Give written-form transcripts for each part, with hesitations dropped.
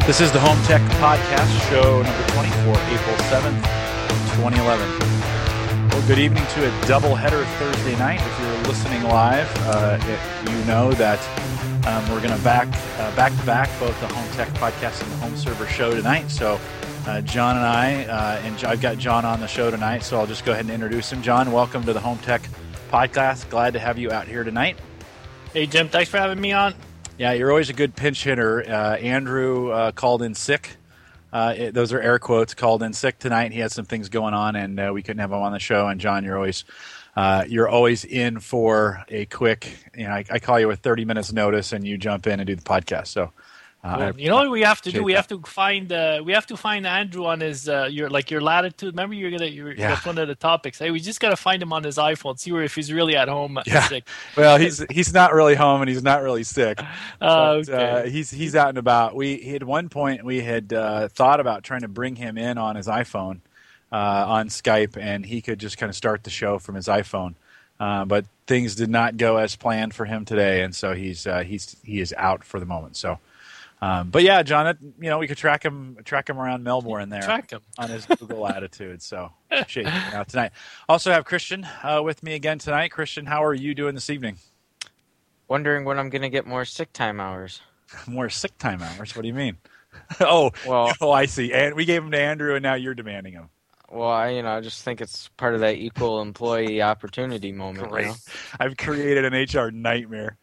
This is the Home Tech Podcast, show number 20 for April 7th, 2011. Well, good evening to a doubleheader Thursday night. If you're listening live, you know that we're going to back-to-back both the Home Tech Podcast and the Home Server show tonight. So John and I, and I've got John on the show tonight, so I'll just go ahead and introduce him. John, welcome to the Home Tech Podcast. Glad to have you out here tonight. Hey, Jim, thanks for having me on. Yeah, you're always a good pinch hitter. Andrew called in sick. Those are air quotes, called in sick tonight. He had some things going on, and we couldn't have him on the show. And John, you're always in for a quick, I call you with 30 minutes notice, and you jump in and do the podcast. So, you know what we have to do? We have to find Andrew on his your latitude. Remember, that's one of the topics. Hey, we just got to find him on his iPhone, see if he's really at home. Yeah. Sick. Well, he's not really home, and he's not really sick. Okay. He's out and about. At one point we had thought about trying to bring him in on his iPhone on Skype, and he could just kind of start the show from his iPhone. But things did not go as planned for him today, and so he is out for the moment. So. But yeah, John, we could track him around Melbourne there on his Google Latitude. So appreciate you out tonight. Also have Christian with me again tonight. Christian, how are you doing this evening? Wondering when I'm going to get more sick time hours. More sick time hours? What do you mean? Well, I see. And we gave them to Andrew, and now you're demanding them. Well, I just think it's part of that equal employee opportunity moment. Great. I've created an HR nightmare.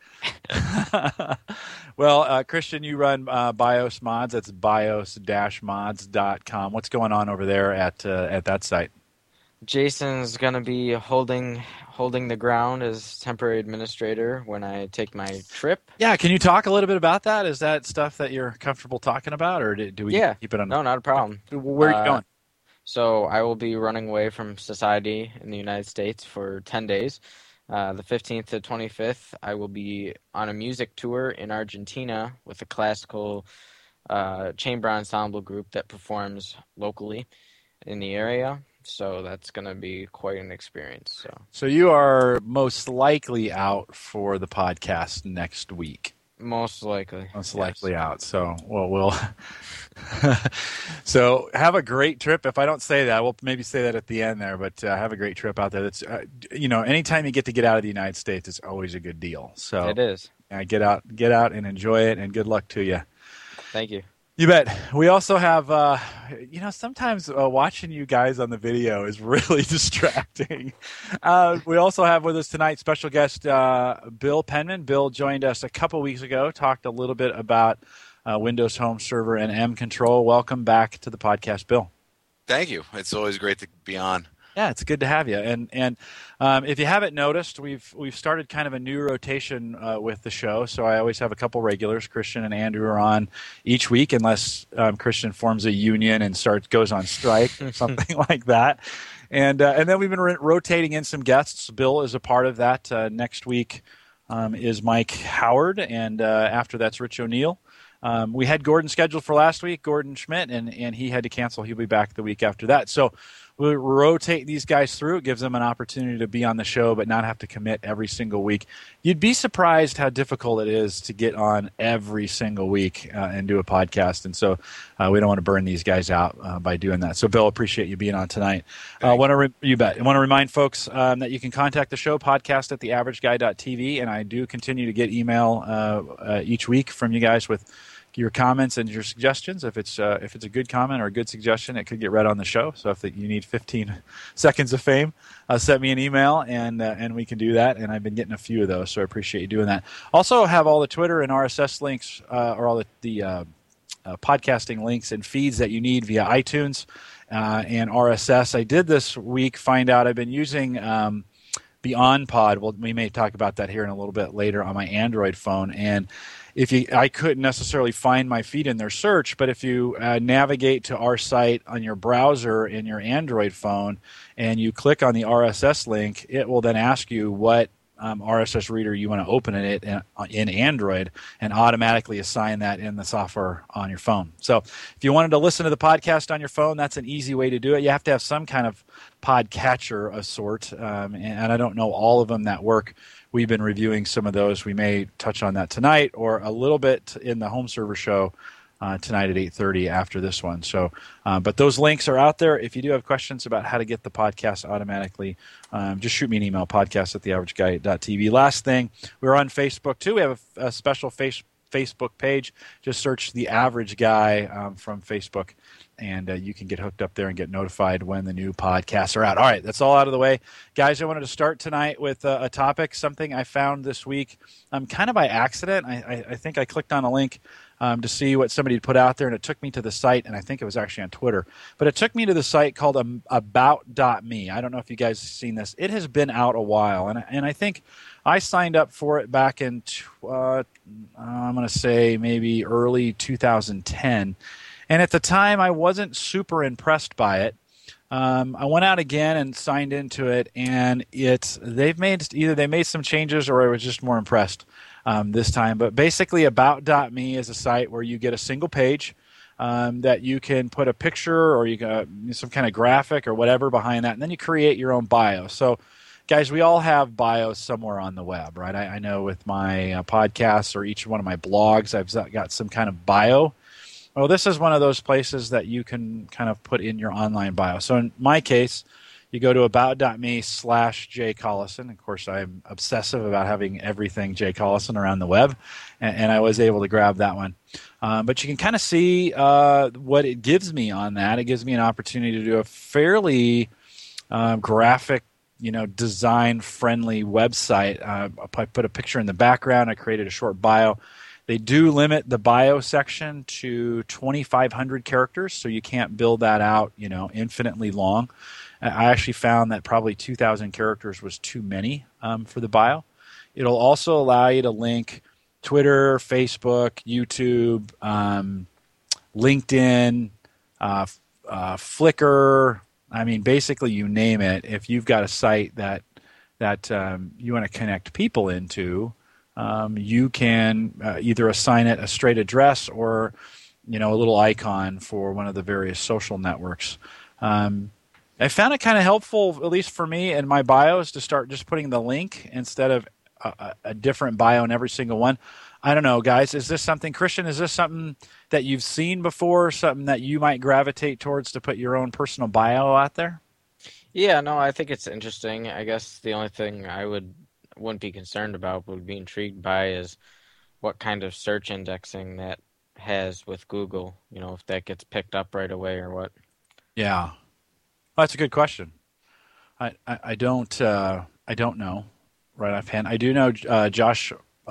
Well, Christian, you run BIOS Mods. That's bios-mods.com. What's going on over there at that site? Jason's going to be holding the ground as temporary administrator when I take my trip. Yeah, can you talk a little bit about that? Is that stuff that you're comfortable talking about, or do we keep it on? No, not a problem. Where are you going? So I will be running away from society in the United States for 10 days. The 15th to 25th, I will be on a music tour in Argentina with a classical chamber ensemble group that performs locally in the area. So that's going to be quite an experience. So you are most likely out for the podcast next week. Most likely out. So, we'll so have a great trip. If I don't say that, we'll maybe say that at the end there. But have a great trip out there. That's anytime you get out of the United States, it's always a good deal. So it is. Get out and enjoy it, and good luck to you. Thank you. You bet. We also have, sometimes watching you guys on the video is really distracting. We also have with us tonight special guest Bill Penman. Bill joined us a couple weeks ago, talked a little bit about Windows Home Server and M Control. Welcome back to the podcast, Bill. Thank you. It's always great to be on. Yeah, it's good to have you. And if you haven't noticed, we've started kind of a new rotation with the show. So I always have a couple regulars. Christian and Andrew are on each week, unless Christian forms a union and goes on strike or something like that. And then we've been rotating in some guests. Bill is a part of that. Next week is Mike Howard, and after that's Rich O'Neill. We had Gordon scheduled for last week, Gordon Schmidt, and he had to cancel. He'll be back the week after that. So we'll rotate these guys through. It gives them an opportunity to be on the show but not have to commit every single week. You'd be surprised how difficult it is to get on every single week and do a podcast. And so we don't want to burn these guys out by doing that. So, Bill, appreciate you being on tonight. You bet. I want to remind folks that you can contact the show, podcast at theaverageguy.tv, and I do continue to get email each week from you guys with your comments and your suggestions. If it's a good comment or a good suggestion, it could get read on the show. So if you need 15 seconds of fame, send me an email and we can do that. And I've been getting a few of those, so I appreciate you doing that. Also have all the Twitter and RSS links or all the podcasting links and feeds that you need via iTunes and RSS. I did this week find out I've been using BeyondPod. Well, we may talk about that here in a little bit later on my Android phone. And I couldn't necessarily find my feed in their search, but if you navigate to our site on your browser in your Android phone and you click on the RSS link, it will then ask you what RSS reader you want to open it in Android and automatically assign that in the software on your phone. So if you wanted to listen to the podcast on your phone, that's an easy way to do it. You have to have some kind of podcatcher of sort, and I don't know all of them that work. We've been reviewing some of those. We may touch on that tonight or a little bit in the home server show tonight at 8:30 after this one. So, but those links are out there. If you do have questions about how to get the podcast automatically, just shoot me an email, podcast@theaverageguy.tv. Last thing, we're on Facebook too. We have a special Facebook page. Just search The Average Guy from Facebook, and you can get hooked up there and get notified when the new podcasts are out. All right, that's all out of the way. Guys, I wanted to start tonight with a topic, something I found this week kind of by accident. I think I clicked on a link to see what somebody had put out there, and it took me to the site, and I think it was actually on Twitter. But it took me to the site called About.me. I don't know if you guys have seen this. It has been out a while, and I think I signed up for it back in, I'm going to say maybe early 2010. And at the time, I wasn't super impressed by it. I went out again and signed into it, and they made some changes, or I was just more impressed this time. But basically, About.me is a site where you get a single page that you can put a picture or you got some kind of graphic or whatever behind that, and then you create your own bio. So, guys, we all have bios somewhere on the web, right? I know with my podcasts or each one of my blogs, I've got some kind of bio. Well, this is one of those places that you can kind of put in your online bio. So in my case, you go to about.me/Jay Collison. Of course, I'm obsessive about having everything Jay Collison around the web, and I was able to grab that one. But you can kind of see what it gives me on that. It gives me an opportunity to do a fairly graphic, design-friendly website. I put a picture in the background. I created a short bio. They do limit the bio section to 2,500 characters, so you can't build that out, infinitely long. I actually found that probably 2,000 characters was too many for the bio. It'll also allow you to link Twitter, Facebook, YouTube, LinkedIn, Flickr. I mean, basically, you name it. If you've got a site that you want to connect people into, you can either assign it a straight address or, a little icon for one of the various social networks. I found it kind of helpful, at least for me in my bios, to start just putting the link instead of a different bio in every single one. I don't know, guys. Is this something, Christian, is this something that you've seen before, something that you might gravitate towards to put your own personal bio out there? Yeah, no, I think it's interesting. I guess the only thing I wouldn't be concerned about, but would be intrigued by, is what kind of search indexing that has with Google, if that gets picked up right away or what. Yeah. Well, that's a good question. I don't know right offhand. I do know Josh,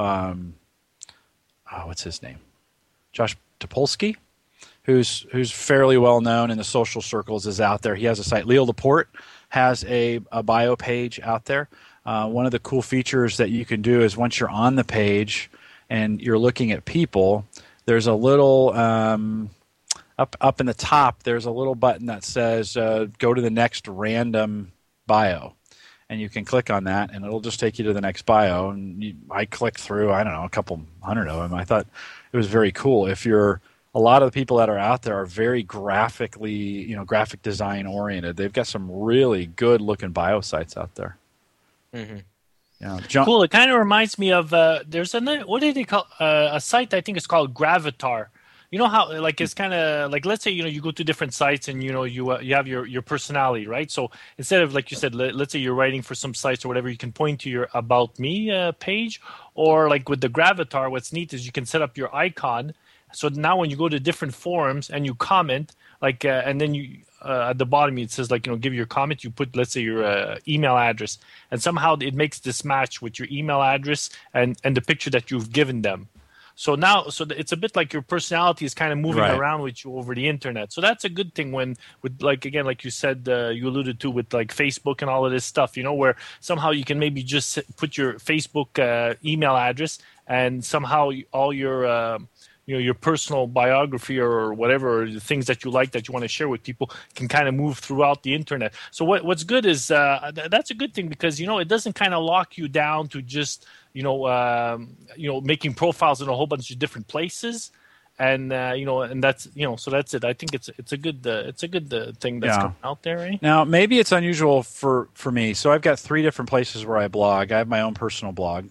what's his name? Josh Topolsky, who's fairly well known in the social circles, is out there. He has a site. Leo Laporte has a bio page out there. One of the cool features that you can do is once you're on the page and you're looking at people, there's a little up in the top, there's a little button that says go to the next random bio. And you can click on that, and it'll just take you to the next bio. And I clicked through, I don't know, a couple hundred of them. I thought it was very cool. A lot of the people that are out there are very graphically, graphic design oriented. They've got some really good looking bio sites out there. Mm-hmm. Yeah, cool. It kind of reminds me of there's what did they call a site? I think it's called Gravatar. You know how it's kind of like, let's say you go to different sites and you have your personality, right? So instead of, like you said, let's say you're writing for some sites or whatever, you can point to your About Me page, or like with the Gravatar, what's neat is you can set up your icon. So now when you go to different forums and you comment, and then you at the bottom it says give your comment. You put, let's say, your email address, and somehow it makes this match with your email address and the picture that you've given them. So now, it's a bit like your personality is kind of moving around with you over the internet. So that's a good thing when, like you said, you alluded to with Facebook and all of this stuff, where somehow you can maybe just put your Facebook email address, and somehow all your your personal biography or whatever, or the things that you like that you want to share with people, can kind of move throughout the internet. So what's good is that's a good thing, because it doesn't kind of lock you down to just making profiles in a whole bunch of different places, and and that's so that's it. I think it's a good thing that's coming out there. Right? Now maybe it's unusual for me. So I've got 3 different places where I blog. I have my own personal blog.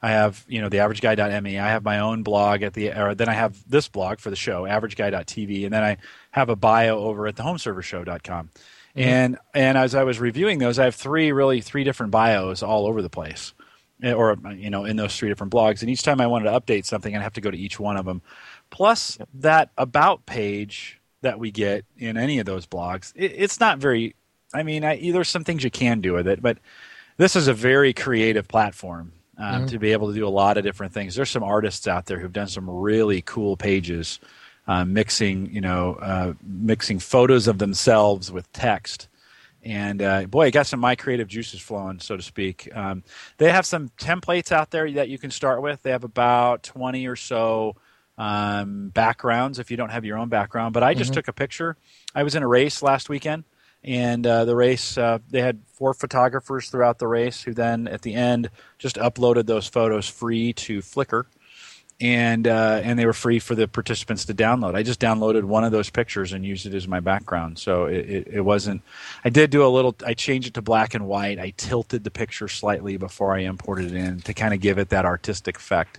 I have, the averageguy.me. I have my own blog then I have this blog for the show, averageguy.tv, and then I have a bio over at thehomeservershow.com. And as I was reviewing those, I have three different bios all over the place, or in those three different blogs. And each time I wanted to update something, I'd have to go to each one of them. Plus, that about page that we get in any of those blogs, it's not very. I mean, there's some things you can do with it, but this is a very creative platform to be able to do a lot of different things. There's some artists out there who've done some really cool pages. Mixing photos of themselves with text, and boy, it got some my creative juices flowing, so to speak. They have some templates out there that you can start with. They have about 20 or so backgrounds if you don't have your own background. But I just took a picture. I was in a race last weekend, and the race they had 4 photographers throughout the race who then at the end just uploaded those photos free to Flickr. And they were free for the participants to download. I just downloaded one of those pictures and used it as my background. So it wasn't. I did do a little. I changed it to black and white. I tilted the picture slightly before I imported it in to kind of give it that artistic effect.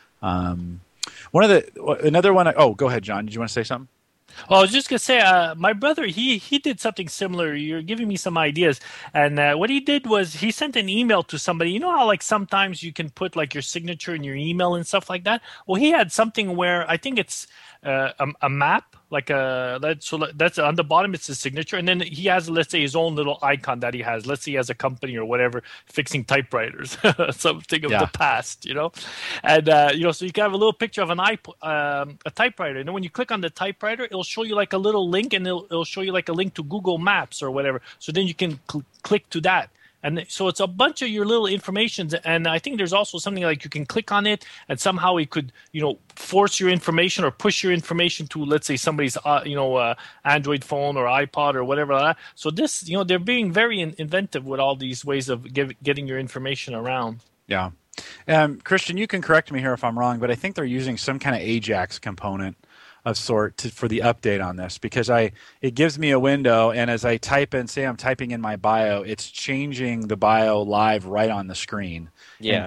Another one. Oh, go ahead, John. Did you want to say something? Well, I was just gonna say, my brother, he did something similar. You're giving me some ideas, and what he did was he sent an email to somebody. You know how like sometimes you can put like your signature in your email and stuff like that. Well, he had something where I think it's a map, like that's on the bottom. It's his signature, and then he has, let's say, his own little icon that he has. Let's say he has a company or whatever fixing typewriters, something of the past, and so you can have a little picture of a typewriter, and then when you click on the typewriter, it'll show you like a little link, and it'll show you like a link to Google Maps or whatever. So then you can click to that. And so it's a bunch of your little information, and I think there's also something like you can click on it, and somehow it could, force your information or push your information to, let's say, somebody's, Android phone or iPod or whatever. So this, they're being very inventive with all these ways of getting your information around. Yeah. Christian, you can correct me here if I'm wrong, but I think they're using some kind of AJAX component of sort for the update on this, because it gives me a window, and as I type in, say I'm typing in my bio, it's changing the bio live right on the screen. Yeah,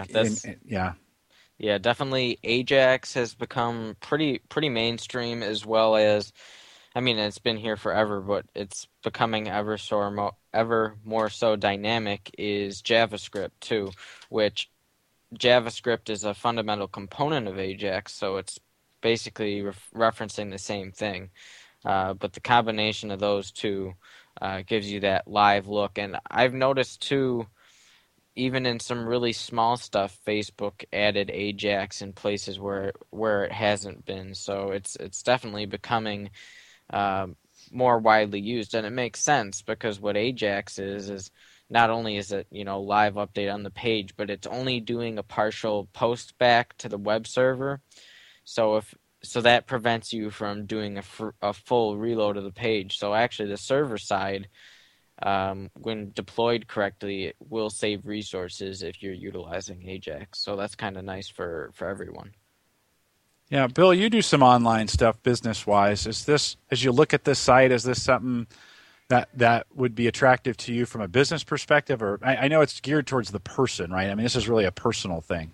yeah, definitely. AJAX has become pretty mainstream, as well as, I mean, it's been here forever, but it's becoming ever more so dynamic. Is JavaScript too, which JavaScript is a fundamental component of AJAX, so it's basically referencing the same thing, but the combination of those two gives you that live look. And I've noticed too, even in some really small stuff, Facebook added AJAX in places where it hasn't been. So it's definitely becoming more widely used, and it makes sense, because what AJAX is not only is it live update on the page, but it's only doing a partial post back to the web server. So that prevents you from doing a full reload of the page. So actually, the server side, when deployed correctly, it will save resources if you're utilizing AJAX. So that's kind of nice for everyone. Yeah, Bill, you do some online stuff business-wise. Is this, as you look at this site, is this something that would be attractive to you from a business perspective? Or I know it's geared towards the person, right? I mean, this is really a personal thing.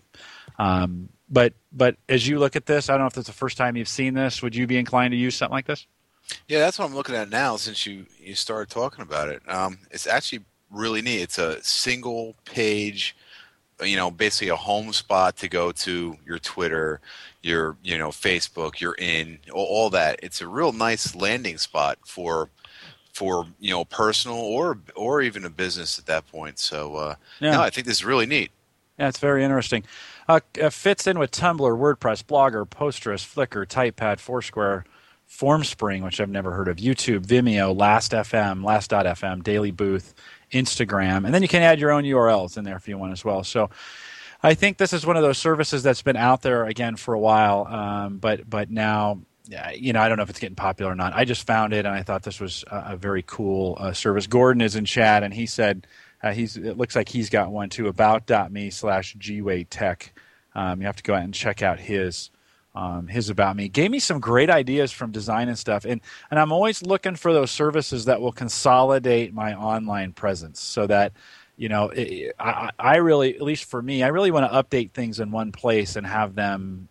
But as you look at this, I don't know if it's the first time you've seen this. Would you be inclined to use something like this? Yeah, that's what I'm looking at now since you started talking about it. It's actually really neat. It's a single page, basically a home spot to go to your Twitter, your Facebook, your all that. It's a real nice landing spot for personal or even a business at that point. So no, I think this is really neat. Yeah, it's very interesting. Fits in with Tumblr, WordPress, Blogger, Postgres, Flickr, Typepad, Foursquare, FormSpring, which I've never heard of, YouTube, Vimeo, Last.fm, Daily Booth, Instagram, and then you can add your own URLs in there if you want as well. So I think this is one of those services that's been out there again for a while, but now, I don't know if it's getting popular or not. I just found it, and I thought this was a very cool service. Gordon is in chat, and he said it looks like he's got one too, about.me/GWayTech. You have to go out and check out his About Me. Gave me some great ideas from design and stuff, and I'm always looking for those services that will consolidate my online presence, so that I really, at least for me, I really want to update things in one place and have them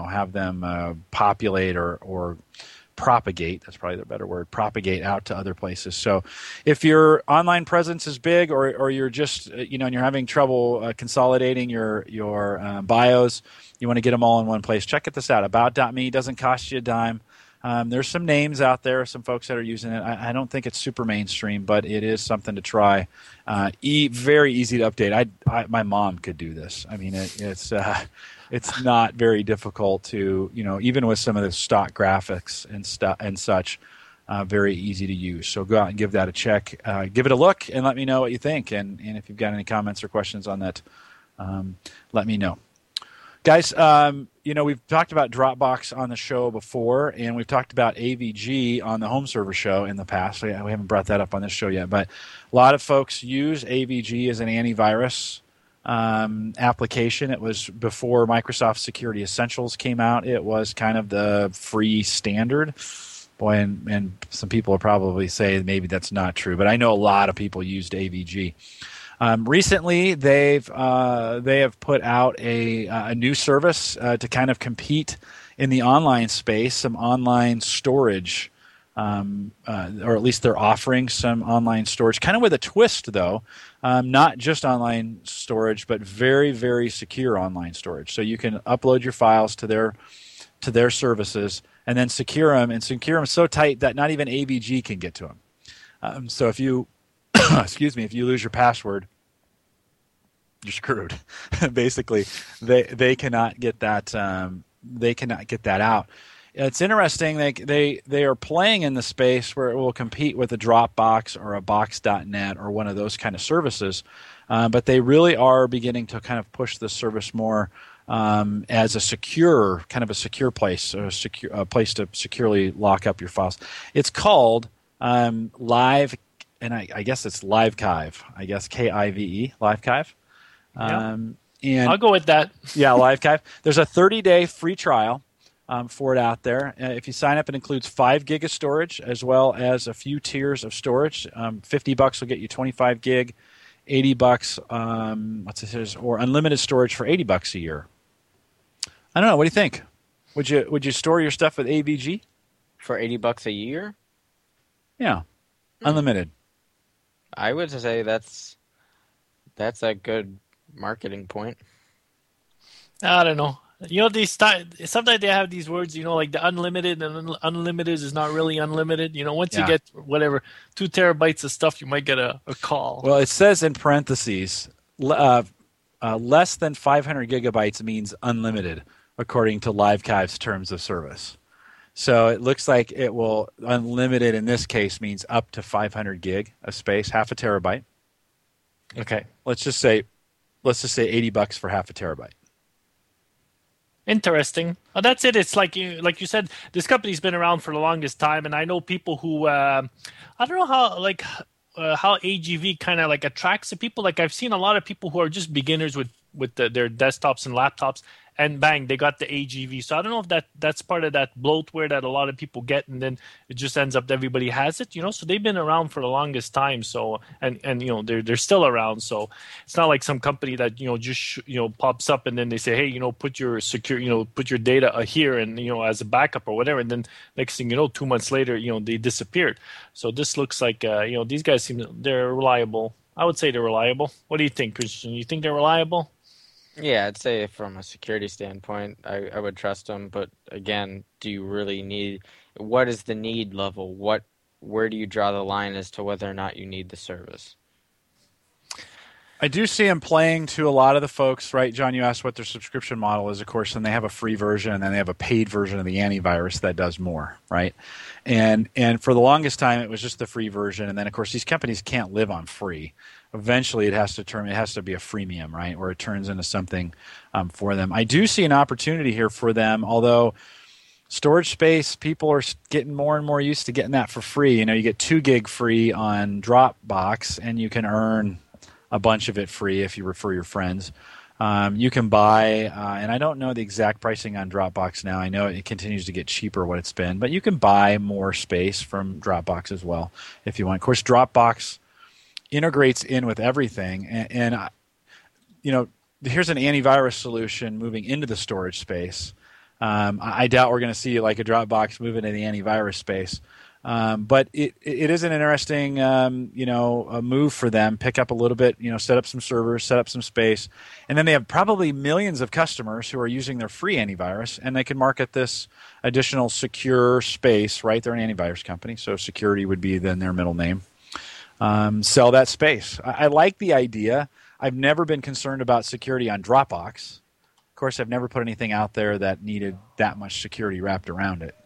populate or propagate. That's probably the better word. Propagate out to other places. So, if your online presence is big, or you're just and you're having trouble consolidating your bios, you want to get them all in one place. Check this out. About.me doesn't cost you a dime. There's some names out there, some folks that are using it. I don't think it's super mainstream, but it is something to try. Very easy to update. My mom could do this. I mean, it's not very difficult to, even with some of the stock graphics and such, very easy to use. So go out and give that a check. Give it a look and let me know what you think. And if you've got any comments or questions on that, let me know. Guys, we've talked about Dropbox on the show before, and we've talked about AVG on the home server show in the past. We haven't brought that up on this show yet, but a lot of folks use AVG as an antivirus application. It was before Microsoft Security Essentials came out. It was kind of the free standard. Boy, and some people will probably say maybe that's not true, but I know a lot of people used AVG. Recently, they have put out a new service to kind of compete in the online space, some online storage, or at least they're offering some online storage, kind of with a twist though, not just online storage, but very, very secure online storage. So you can upload your files to their services and then secure them so tight that not even AVG can get to them. So if you if you lose your password, you're screwed. Basically, they cannot get that. They cannot get that out. It's interesting. They are playing in the space where it will compete with a Dropbox or a Box.net or one of those kind of services, but they really are beginning to kind of push the service more as a secure place, a place to securely lock up your files. It's called Live. And I guess it's Livekive. I guess Kive, Livekive. And I'll go with that. Yeah, Livekive. There's a 30-day free trial for it out there. If you sign up, it includes 5 gig of storage as well as a few tiers of storage. $50 will get you 25 gig. $80, or unlimited storage for $80 a year. I don't know. What do you think? Would you store your stuff with AVG for $80 a year? Yeah, unlimited. I would say that's a good marketing point. I don't know. Sometimes they have these words, like the unlimited, and unlimited is not really unlimited. Once you get 2 terabytes of stuff, you might get a call. Well, it says in parentheses, less than 500 gigabytes means unlimited, according to Livekive's terms of service. So it looks like it will, unlimited in this case means up to 500 gig of space, half a terabyte. Okay, let's just say $80 for half a terabyte. Interesting. Well, that's it. It's like you said, this company's been around for the longest time, and I know people who I don't know how AGV kind of attracts the people. I've seen a lot of people who are just beginners with their desktops and laptops, and bang, they got the AGV. So I don't know if that's part of that bloatware that a lot of people get, and then it just ends up that everybody has it. So they've been around for the longest time. So and they're still around. So it's not like some company that just pops up and then they say, hey, put your put your data here and as a backup or whatever, and then next thing 2 months later they disappeared. So this looks like these guys they're reliable. I would say they're reliable. What do you think, Christian? You think they're reliable? Yeah, I'd say from a security standpoint, I would trust them. But again, do you really need? What is the need level? Where do you draw the line as to whether or not you need the service? I do see them playing to a lot of the folks, right? John, you asked what their subscription model is, of course, and they have a free version, and then they have a paid version of the antivirus that does more, right? And for the longest time, it was just the free version, and then of course these companies can't live on free. Eventually, it has to be a freemium, right, or it turns into something for them. I do see an opportunity here for them, although storage space, people are getting more and more used to getting that for free. You get 2 gig free on Dropbox, and you can earn a bunch of it free if you refer your friends. You can buy, and I don't know the exact pricing on Dropbox now. I know it continues to get cheaper what it's been, but you can buy more space from Dropbox as well if you want. Of course, Dropbox integrates in with everything. Here's an antivirus solution moving into the storage space. I doubt we're going to see like a Dropbox move into the antivirus space. But it is an interesting, a move for them. Pick up a little bit, set up some servers, set up some space, and then they have probably millions of customers who are using their free antivirus, and they can market this additional secure space. Right, they're an antivirus company, so security would be then their middle name. Sell that space. I like the idea. I've never been concerned about security on Dropbox. Of course, I've never put anything out there that needed that much security wrapped around it.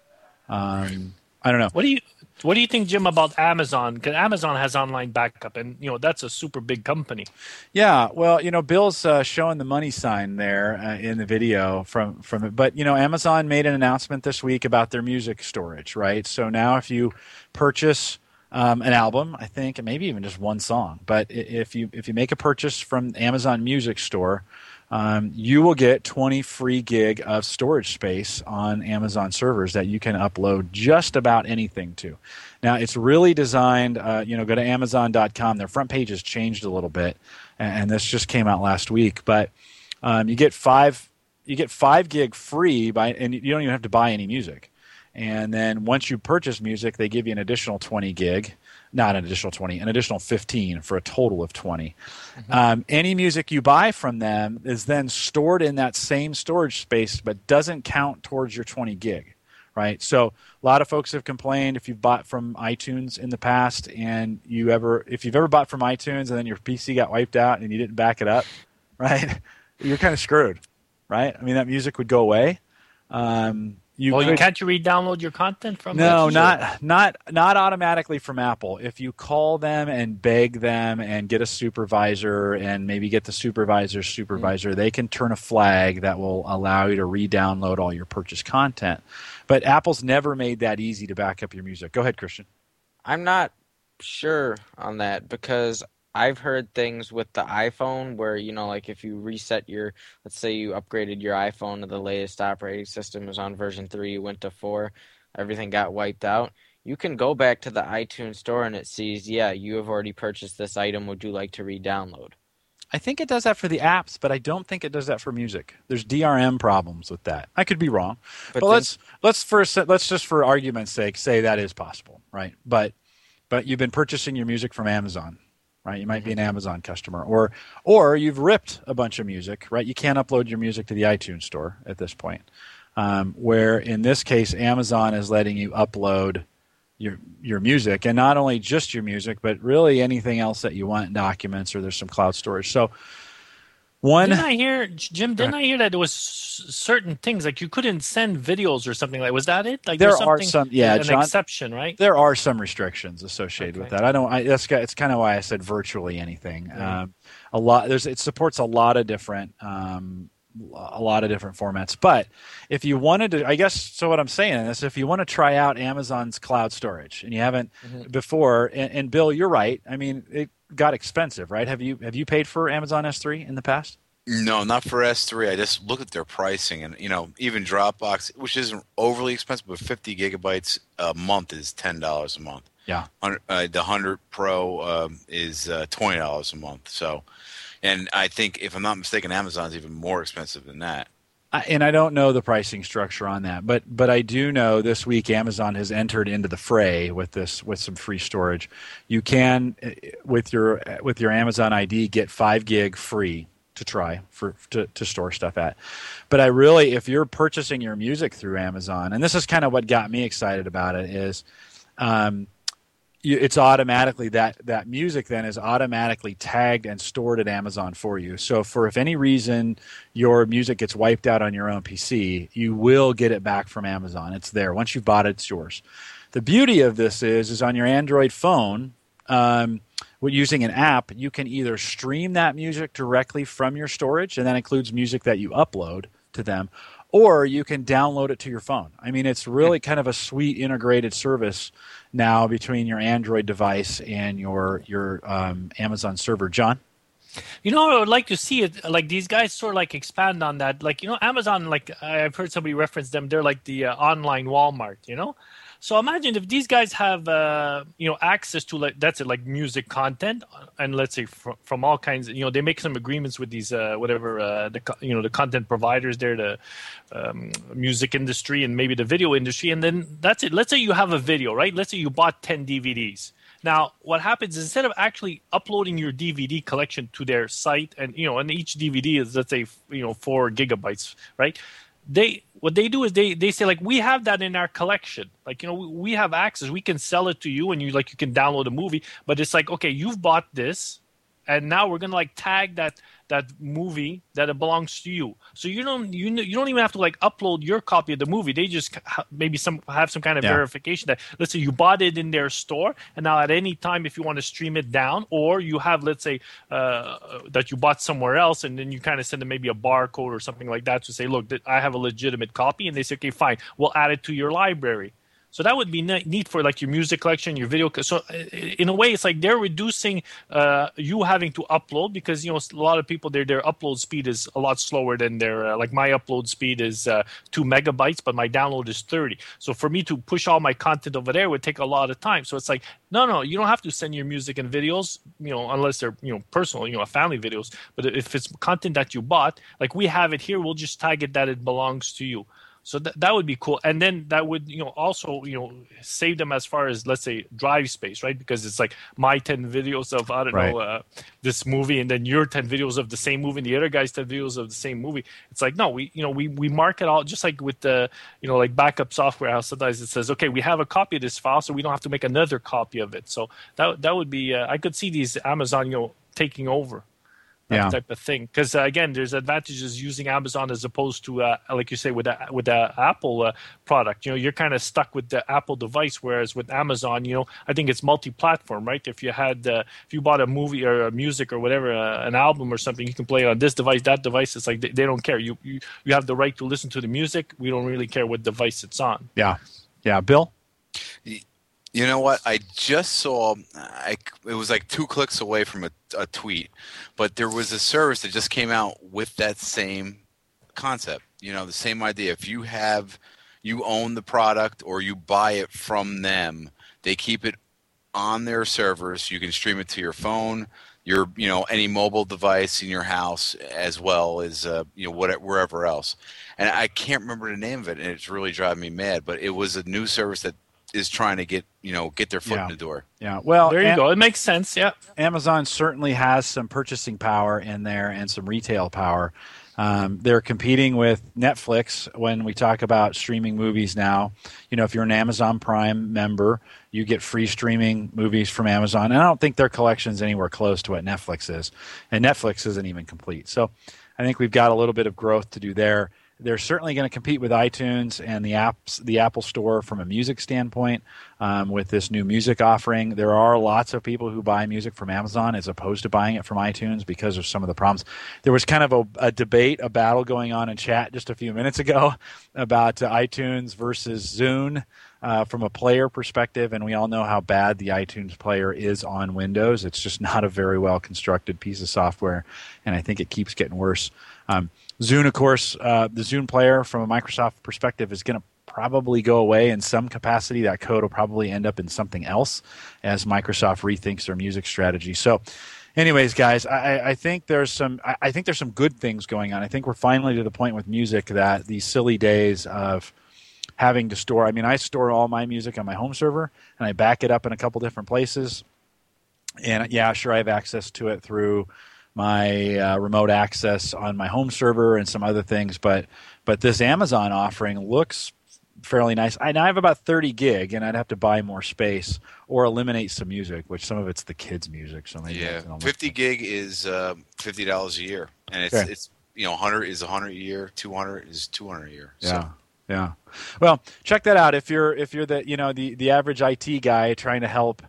I don't know. What do you think, Jim, about Amazon? Because Amazon has online backup, and that's a super big company. Yeah, well, Bill's showing the money sign there in the video from it. But Amazon made an announcement this week about their music storage, right? So now, if you purchase an album, I think, and maybe even just one song, but if you make a purchase from Amazon Music Store, you will get 20 free gig of storage space on Amazon servers that you can upload just about anything to. Now, it's really designed, go to Amazon.com. Their front page has changed a little bit, and this just came out last week. But you get 5 gig free, and you don't even have to buy any music. And then once you purchase music, they give you an additional 20 gig. Not an additional 20, an additional 15 for a total of 20. Mm-hmm. Any music you buy from them is then stored in that same storage space, but doesn't count towards your 20 gig, right? So a lot of folks have complained if you've bought from iTunes in the past and if you've ever bought from iTunes and then your PC got wiped out and you didn't back it up, right? You're kind of screwed, right? I mean, that music would go away. Can't you re-download your content from? No, not automatically from Apple. If you call them and beg them and get a supervisor and maybe get the supervisor's supervisor, they can turn a flag that will allow you to re-download all your purchased content. But Apple's never made that easy to back up your music. Go ahead, Christian. I'm not sure on that because I've heard things with the iPhone where, like if you reset let's say you upgraded your iPhone to the latest operating system, was on version 3, you went to 4, everything got wiped out. You can go back to the iTunes store and it sees, you have already purchased this item. Would you like to re-download? I think it does that for the apps, but I don't think it does that for music. There's DRM problems with that. I could be wrong. But let's just for argument's sake say that is possible, right? But you've been purchasing your music from Amazon. Right, you might be an Amazon customer, or you've ripped a bunch of music. Right, you can't upload your music to the iTunes store at this point. Where in this case, Amazon is letting you upload your music, and not only just your music, but really anything else that you want in documents, or there's some cloud storage. So, didn't I hear that there was certain things like you couldn't send videos or something like? Was that it? Like there are some, John, exception, right? There are some restrictions associated with that. It's kind of why I said virtually anything. Mm-hmm. It supports a lot of different formats. But if you wanted to, I guess, so what I'm saying is, if you want to try out Amazon's cloud storage and you haven't before, and Bill, you're right. I mean, it got expensive, right? Have you paid for Amazon S3 in the past? No, not for S3. I just looked at their pricing, and even Dropbox, which isn't overly expensive, but 50 gigabytes a month is $10 a month. Yeah. The 100 Pro is $20 a month. So, and I think, if I'm not mistaken, Amazon's even more expensive than that. And I don't know the pricing structure on that, but I do know this week Amazon has entered into the fray with some free storage. You can, with your Amazon ID, get 5 gig free to try to store stuff at. But if you're purchasing your music through Amazon, and this is kind of what got me excited about it, is it's automatically that music then is automatically tagged and stored at Amazon for you. So if any reason your music gets wiped out on your own PC, you will get it back from Amazon. It's there. Once you've bought it, it's yours. The beauty of this is on your Android phone, using an app, you can either stream that music directly from your storage, and that includes music that you upload to them, or you can download it to your phone. I mean, it's really kind of a sweet integrated service now between your Android device and your Amazon server. John? I would like to see it, like these guys sort of like expand on that. Like, Amazon, like I've heard somebody reference them, they're like the online Walmart, So imagine if these guys have access to like music content, and let's say from all kinds. They make some agreements with these the content providers there, the music industry and maybe the video industry, and then that's it. Let's say you have a video, right? Let's say you bought 10 DVDs. Now, what happens is instead of actually uploading your DVD collection to their site, and each DVD is, let's say, 4 gigabytes, right? What they do is they say, like, we have that in our collection, like, we have access, we can sell it to you, and you can download a movie, but it's like, okay, you've bought this, and now we're gonna tag that movie that it belongs to you. So you don't even have to upload your copy of the movie. They just maybe have some kind of verification that, let's say, you bought it in their store, and now at any time if you want to stream it down, or you have, let's say, that you bought somewhere else, and then you kind of send them maybe a barcode or something like that to say, look, I have a legitimate copy, and they say, okay, fine, we'll add it to your library. So that would be neat for your music collection, your video. So in a way, it's like they're reducing you having to upload, because a lot of people their upload speed is a lot slower than their my upload speed is 2 megabytes, but my download is 30. So for me to push all my content over there would take a lot of time. So it's like, no, you don't have to send your music and videos, unless they're personal, family videos. But if it's content that you bought, like we have it here, we'll just tag it that it belongs to you. So that would be cool, and then that would also save them as far as, let's say, drive space, right? Because it's like my 10 videos of this movie, and then your 10 videos of the same movie, and the other guy's 10 videos of the same movie. It's like, no, we mark it all, just like with the backup software. How sometimes it says, okay, we have a copy of this file, so we don't have to make another copy of it. So that would be I could see these Amazon taking over. That type of thing, because again, there's advantages using Amazon as opposed to like you say with the Apple product. You're kind of stuck with the Apple device, whereas with Amazon, I think it's multi-platform, right? If you bought a movie or a music or whatever, an album or something, you can play it on this device, that device. It's like they don't care. You have the right to listen to the music. We don't really care what device it's on. Yeah, Bill. You know what? I just saw, it was like 2 clicks away from a tweet, but there was a service that just came out with that same concept, the same idea. If you own the product or you buy it from them, they keep it on their servers. You can stream it to your phone, your any mobile device in your house, as well as wherever else. And I can't remember the name of it, and it's really driving me mad, but it was a new service that is trying to get their foot in the door. Yeah, well, there you go. It makes sense. Yeah, Amazon certainly has some purchasing power in there and some retail power. They're competing with Netflix when we talk about streaming movies now. If you're an Amazon Prime member, you get free streaming movies from Amazon. And I don't think their collection is anywhere close to what Netflix is. And Netflix isn't even complete. So I think we've got a little bit of growth to do there. They're certainly going to compete with iTunes and the Apple Store from a music standpoint with this new music offering. There are lots of people who buy music from Amazon as opposed to buying it from iTunes because of some of the problems. There was kind of a debate, a battle going on in chat just a few minutes ago about iTunes versus Zune from a player perspective, and we all know how bad the iTunes player is on Windows. It's just not a very well constructed piece of software, and I think it keeps getting worse. Zune, of course, the Zune player from a Microsoft perspective is going to probably go away in some capacity. That code will probably end up in something else as Microsoft rethinks their music strategy. So anyways, guys, I think there's some good things going on. I think we're finally to the point with music that these silly days of having to store, I store all my music on my home server and I back it up in a couple different places. And yeah, sure, I have access to it through my remote access on my home server and some other things, but this Amazon offering looks fairly nice. I have about 30 gig, and I'd have to buy more space or eliminate some music, which some of it's the kids' music. So maybe 50 gig is $50 a year, and it's 100 is 100 a year, 200 is 200 a year. So. Yeah. Well, check that out if you're the average IT guy trying to help.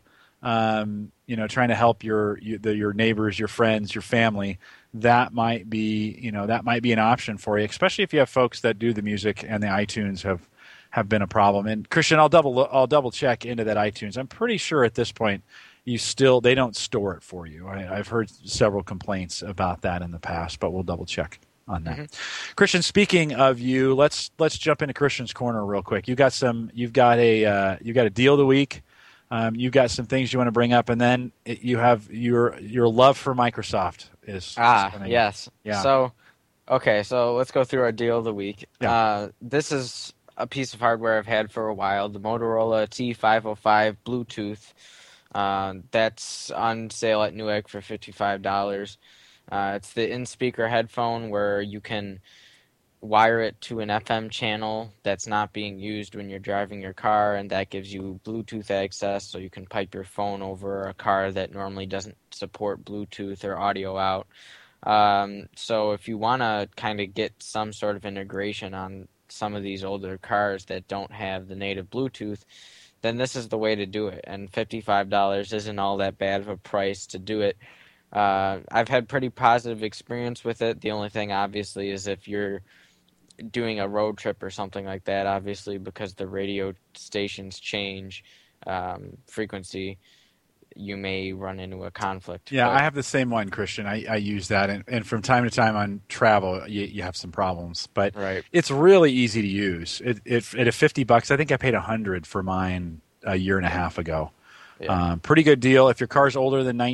Trying to help your neighbors, your friends, your family, that might be an option for you, especially if you have folks that do the music and the iTunes have been a problem. And Christian, I'll double check into that iTunes. I'm pretty sure at this point they don't store it for you. I've heard several complaints about that in the past, but we'll double check. on that. Christian, speaking of you, let's jump into Christian's corner real quick. You've got a deal of the week. You've got some things you want to bring up, and then you have your love for Microsoft is yes. Yeah. So let's go through our deal of the week. Yeah. This is a piece of hardware I've had for a while, the Motorola T505 Bluetooth. That's on sale at Newegg for $55. It's the in-speaker headphone where you can wire it to an FM channel that's not being used when you're driving your car, and that gives you Bluetooth access, so you can pipe your phone over a car that normally doesn't support Bluetooth or audio out. So if you want to kind of get some sort of integration on some of these older cars that don't have the native Bluetooth, then this is the way to do it. And $55 isn't all that bad of a price to do it. I've had pretty positive experience with it. The only thing, obviously, is if you're doing a road trip or something like that, obviously, because the radio stations change frequency, you may run into a conflict. Yeah, I have the same one, Christian. I use that, and from time to time on travel, you have some problems. But It's really easy to use. At $50, I think I paid $100 for mine a year and a half ago. Yeah. Pretty good deal. If your car's older than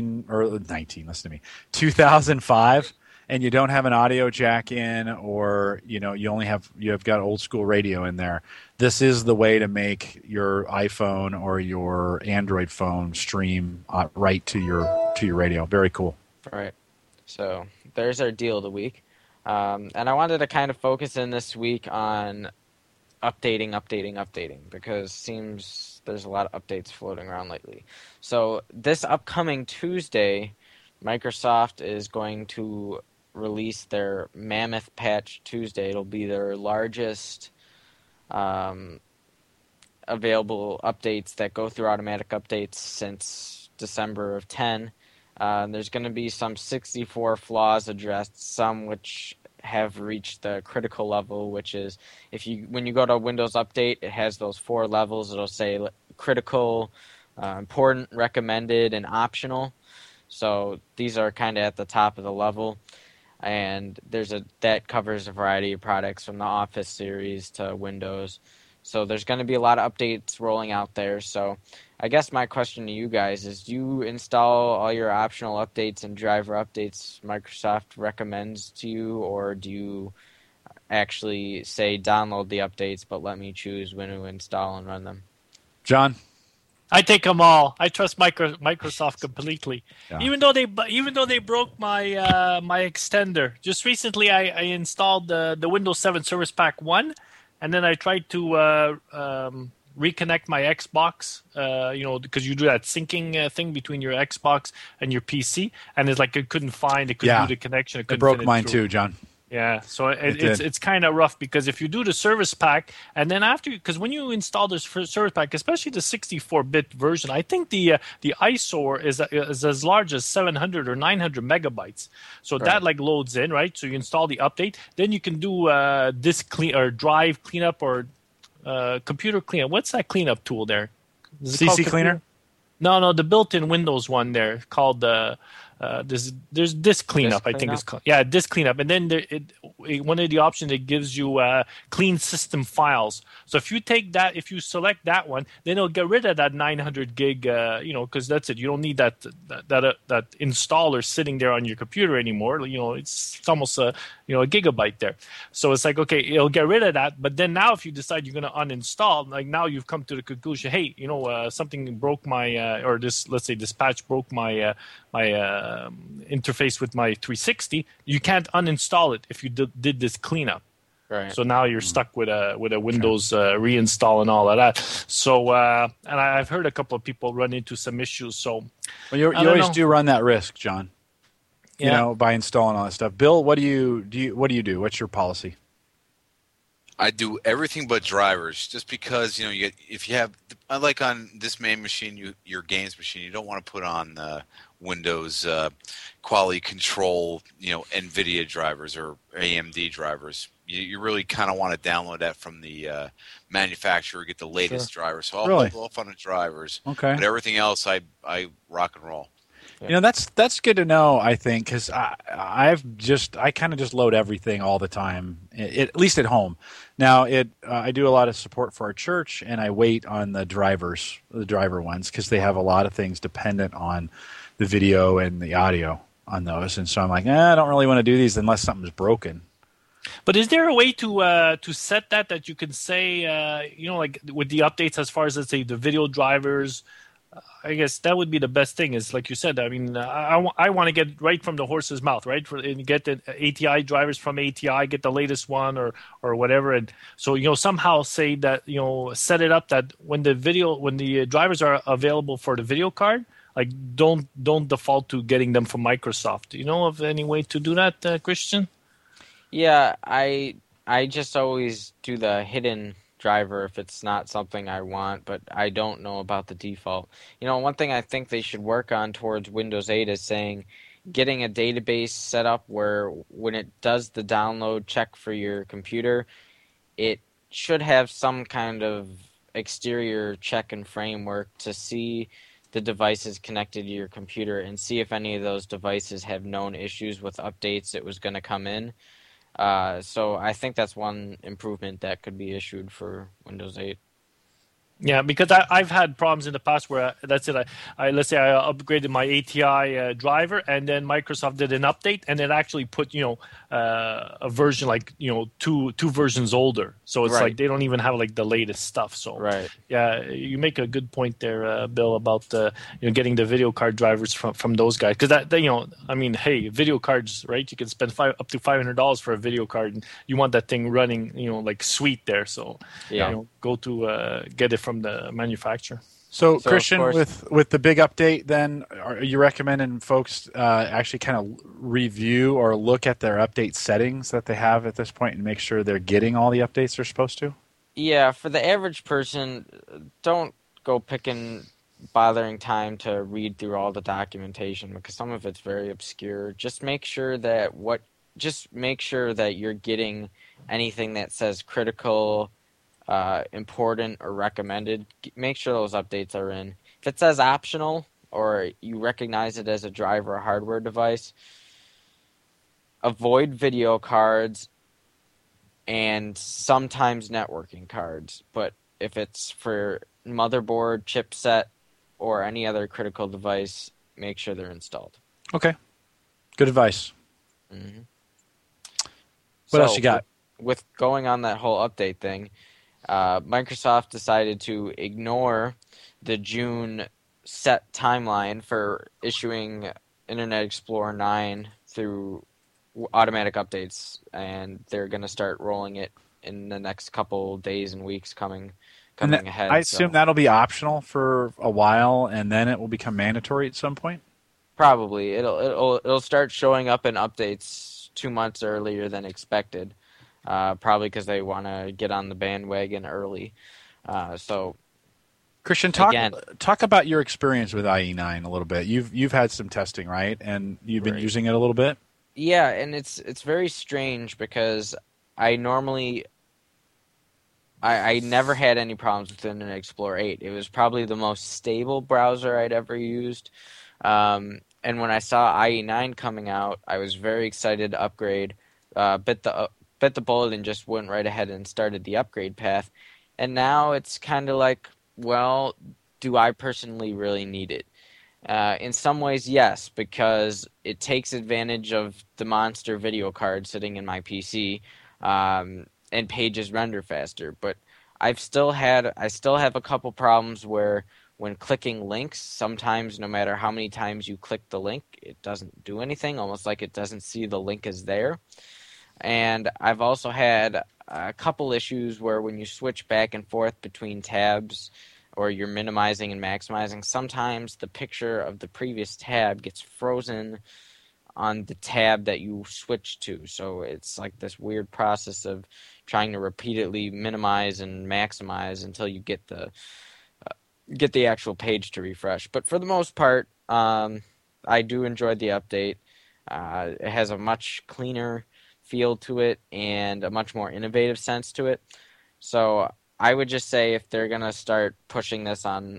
2005, and you don't have an audio jack in, or you have got old school radio in there, this is the way to make your iPhone or your Android phone stream right to your radio. Very cool. Right. So there's our deal of the week, and I wanted to kind of focus in this week on updating, because it seems there's a lot of updates floating around lately. So this upcoming Tuesday, Microsoft is going to release their Mammoth Patch Tuesday. It'll be their largest available updates that go through automatic updates since December of 10. There's going to be some 64 flaws addressed, some which have reached the critical level, which is when you go to Windows Update, it has those 4 levels. It'll say critical, important, recommended, and optional. So these are kind of at the top of the level, and that covers a variety of products from the Office series to Windows. So there's going to be a lot of updates rolling out there. So I guess my question to you guys is, do you install all your optional updates and driver updates Microsoft recommends to you, or do you actually say download the updates but let me choose when to install and run them? John? I take them all. I trust Microsoft completely. Yeah. Even though they broke my my extender. Just recently, I installed the Windows 7 Service Pack 1, and then I tried to reconnect my Xbox. Because you do that syncing thing between your Xbox and your PC, and it's like it couldn't do the connection. It broke mine too, John. Yeah, so it's kind of rough, because if you do the service pack, and then because when you install this service pack, especially the 64-bit version, I think the ISO is as large as 700 or 900 megabytes. So that loads in, right? So you install the update, then you can do disk clean or drive cleanup or computer cleanup. What's that cleanup tool there? CC Cleaner? No, the built-in Windows one there called there's disk cleanup. I think it's called. Yeah, disk cleanup. And then one of the options, it gives you clean system files. So if you select that one, then it'll get rid of that 900 gig. Because that's it. You don't need that installer sitting there on your computer anymore. It's almost a gigabyte there. So it's like, okay, it'll get rid of that. But then now, if you decide you're going to uninstall, like now you've come to the conclusion, hey, something broke my or this, let's say, this patch broke my interface with my 360, you can't uninstall it if you did this cleanup. Right. So now you're stuck with a Windows reinstall and all of that. So and I've heard a couple of people run into some issues. So you always do run that risk, John. Yeah. By installing all that stuff. Bill, what do you do? What's your policy? I do everything but drivers, just because if you have, like on this main machine, your games machine, you don't want to put on Windows quality control, NVIDIA drivers or AMD drivers. You really kind of want to download that from the manufacturer, get the latest drivers. So I'll hold off on the drivers. Okay. But everything else, I rock and roll. You know, that's good to know, I think, because I kind of just load everything all the time, at least at home. Now, I do a lot of support for our church, and I wait on the driver ones, because they have a lot of things dependent on the video and the audio on those. And so I'm like, I don't really want to do these unless something's broken. But is there a way to set that you can say, like with the updates as far as, let's say, the video drivers? I guess that would be the best thing. Is like you said. I mean, I want to get right from the horse's mouth, right? And get the ATI drivers from ATI, get the latest one or whatever. And so somehow say that set it up that when the drivers are available for the video card, like don't default to getting them from Microsoft. Do you know of any way to do that, Christian? Yeah, I just always do the hidden driver if it's not something I want, but I don't know about the default. One thing I think they should work on towards Windows 8 is getting a database set up where when it does the download check for your computer, it should have some kind of exterior check and framework to see the devices connected to your computer and see if any of those devices have known issues with updates it was going to come in. So I think that's one improvement that could be issued for Windows 8. Yeah, because I've had problems in the past where let's say I upgraded my ATI driver, and then Microsoft did an update, and it actually put a version like two versions older. So it's like they don't even have like the latest stuff. So yeah, you make a good point there, Bill, about getting the video card drivers from those guys, because I mean, hey, video cards, right? You can spend up to $500 for a video card, and you want that thing running, like sweet there. So go to get it from the manufacturer. So Christian, with the big update, then are you recommending folks actually kind of review or look at their update settings that they have at this point and make sure they're getting all the updates they're supposed to? Yeah, for the average person, don't go bothering time to read through all the documentation because some of it's very obscure. Just make sure that you're getting anything that says critical, important, or recommended. Make sure those updates are in. If it says optional or you recognize it as a driver or hardware device, avoid video cards and sometimes networking cards. But if it's for motherboard, chipset, or any other critical device, make sure they're installed. Okay. Good advice. Mm-hmm. What else you got? With going on that whole update thing, Microsoft decided to ignore the June set timeline for issuing Internet Explorer 9 through automatic updates, and they're going to start rolling it in the next couple days and weeks coming ahead. I assume that'll be optional for a while, and then it will become mandatory at some point? Probably. It'll start showing up in updates 2 months earlier than expected. Probably because they want to get on the bandwagon early. Christian, talk about your experience with IE9 a little bit. You've had some testing, right? And you've been using it a little bit? Yeah, and it's very strange because I never had any problems with Internet Explorer 8. It was probably the most stable browser I'd ever used. And when I saw IE9 coming out, I was very excited to upgrade. Bit the bullet and just went right ahead and started the upgrade path. And now it's kind of like, well, do I personally really need it? In some ways, yes, because it takes advantage of the monster video card sitting in my PC, and pages render faster. But I still have a couple problems where when clicking links, sometimes no matter how many times you click the link, it doesn't do anything, almost like it doesn't see the link is there. And I've also had a couple issues where when you switch back and forth between tabs or you're minimizing and maximizing, sometimes the picture of the previous tab gets frozen on the tab that you switch to. So it's like this weird process of trying to repeatedly minimize and maximize until you get the actual page to refresh. But for the most part, I do enjoy the update. It has a much cleaner feel to it and a much more innovative sense to it. So I would just say if they're going to start pushing this on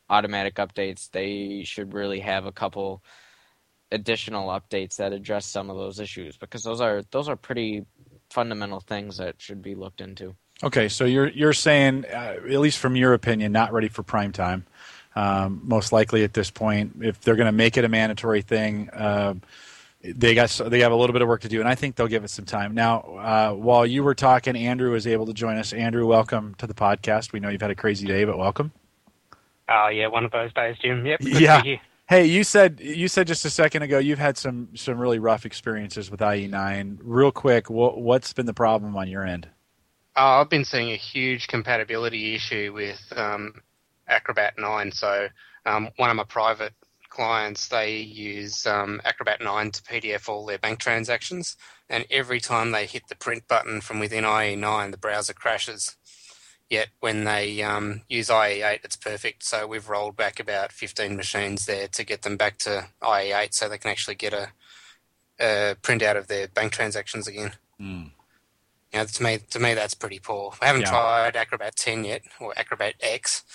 automatic updates, they should really have a couple additional updates that address some of those issues, because those are pretty fundamental things that should be looked into. Okay, so you're saying, at least from your opinion, not ready for prime time. Most likely at this point, if they're going to make it a mandatory thing, they have a little bit of work to do, and I think they'll give it some time. Now, while you were talking, Andrew was able to join us. Andrew, welcome to the podcast. We know you've had a crazy day, but welcome. Oh yeah, one of those days, Jim. Yep. Good Yeah. to be here. Hey, you said just a second ago you've had some really rough experiences with IE9. Real quick, what's been the problem on your end? I've been seeing a huge compatibility issue with Acrobat 9. So one of my private clients, they use Acrobat 9 to PDF all their bank transactions, and every time they hit the print button from within IE9, the browser crashes. Yet when they use IE8, it's perfect. So we've rolled back about 15 machines there to get them back to IE8 so they can actually get a printout of their bank transactions again. Mm. You know, to me, that's pretty poor. I haven't tried Acrobat 10 yet, or Acrobat X,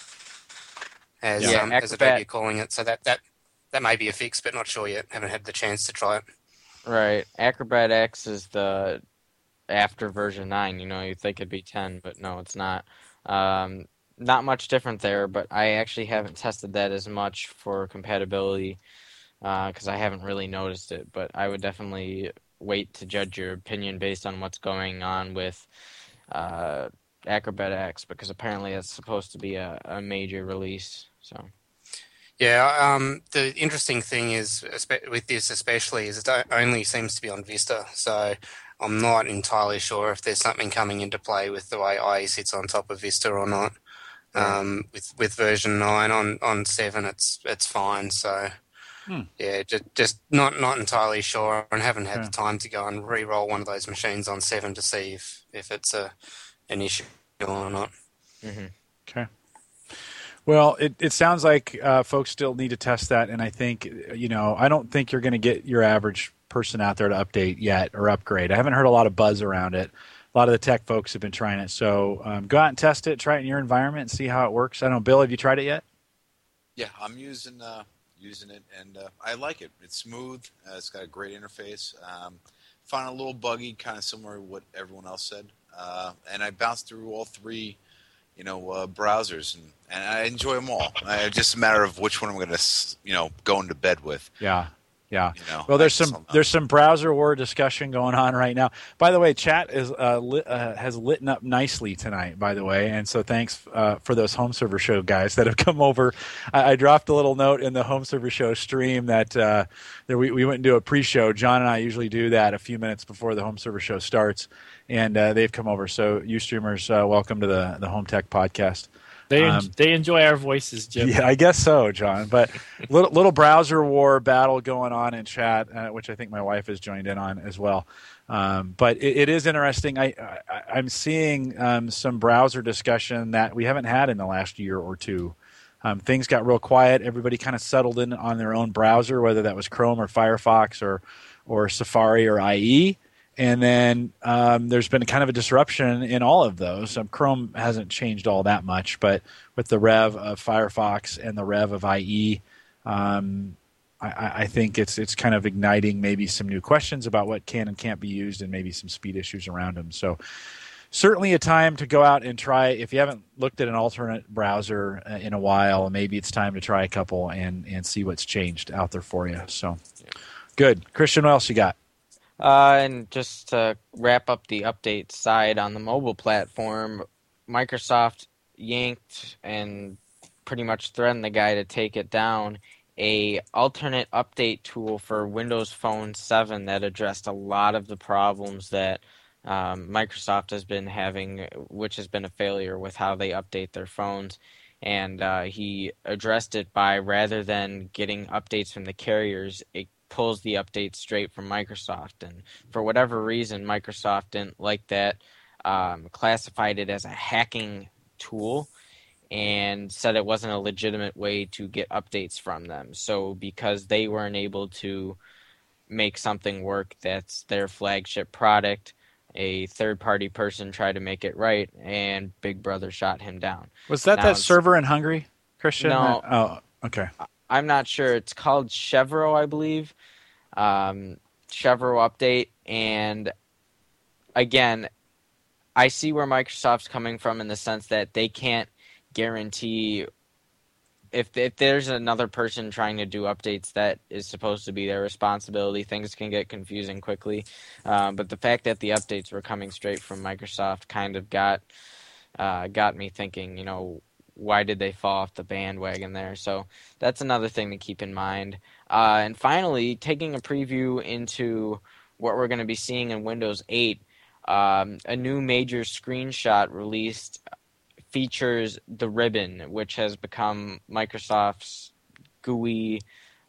as Adobe are calling it. So that may be a fix, but not sure yet. Haven't had the chance to try it. Right. Acrobat X is the after version 9. You know, you'd think it'd be 10, but no, it's not. Not much different there, but I actually haven't tested that as much for compatibility because I haven't really noticed it. But I would definitely wait to judge your opinion based on what's going on with Acrobat X, because apparently it's supposed to be a major release. So. Yeah, the interesting thing is with this especially is it only seems to be on Vista, so I'm not entirely sure if there's something coming into play with the way IE sits on top of Vista or not. With version 9 on 7, it's fine. So yeah, just not entirely sure, and haven't had the time to go and re-roll one of those machines on 7 to see if it's an issue or not. Mm-hmm. Okay. Well, it sounds like folks still need to test that, and I think, I don't think you're going to get your average person out there to update yet or upgrade. I haven't heard a lot of buzz around it. A lot of the tech folks have been trying it, so go out and test it, try it in your environment, and see how it works. I don't know, Bill, have you tried it yet? Yeah, I'm using it, and I like it. It's smooth. It's got a great interface. Found it a little buggy, kind of similar to what everyone else said, and I bounced through all three browsers, and I enjoy them all. It's just a matter of which one I'm going to, go into bed with. Yeah. Well, there's some browser war discussion going on right now. By the way, chat is has lit up nicely tonight. By the way, and so thanks for those Home Server Show guys that have come over. I dropped a little note in the Home Server Show stream that we went and do a pre-show. John and I usually do that a few minutes before the Home Server Show starts, and they've come over. So you streamers, welcome to the Home Tech Podcast. They enjoy our voices, Jim. Yeah, I guess so, John. But little browser war battle going on in chat, which I think my wife has joined in on as well. But it is interesting. I'm seeing some browser discussion that we haven't had in the last year or two. Things got real quiet. Everybody kind of settled in on their own browser, whether that was Chrome or Firefox or Safari or IE. And then there's been kind of a disruption in all of those. Chrome hasn't changed all that much, but with the rev of Firefox and the rev of IE, I think it's kind of igniting maybe some new questions about what can and can't be used, and maybe some speed issues around them. So certainly a time to go out and try. If you haven't looked at an alternate browser in a while, maybe it's time to try a couple and see what's changed out there for you. So good. Christian, what else you got? And just to wrap up the update side on the mobile platform, Microsoft yanked and pretty much threatened the guy to take it down, a alternate update tool for Windows Phone 7 that addressed a lot of the problems that Microsoft has been having, which has been a failure with how they update their phones. And he addressed it by, rather than getting updates from the carriers, it pulls the update straight from Microsoft. And for whatever reason, Microsoft didn't like that, classified it as a hacking tool, and said it wasn't a legitimate way to get updates from them. So because they weren't able to make something work that's their flagship product, a third-party person tried to make it right, and Big Brother shot him down. Was that server in Hungary? Christian? No. Oh, okay. I'm not sure. It's called Chevro, I believe. Chevro update. And again, I see where Microsoft's coming from in the sense that they can't guarantee if there's another person trying to do updates that is supposed to be their responsibility, things can get confusing quickly. But the fact that the updates were coming straight from Microsoft kind of got me thinking, why did they fall off the bandwagon there? So that's another thing to keep in mind. And finally, taking a preview into what we're going to be seeing in Windows 8, a new major screenshot released features the ribbon, which has become Microsoft's GUI,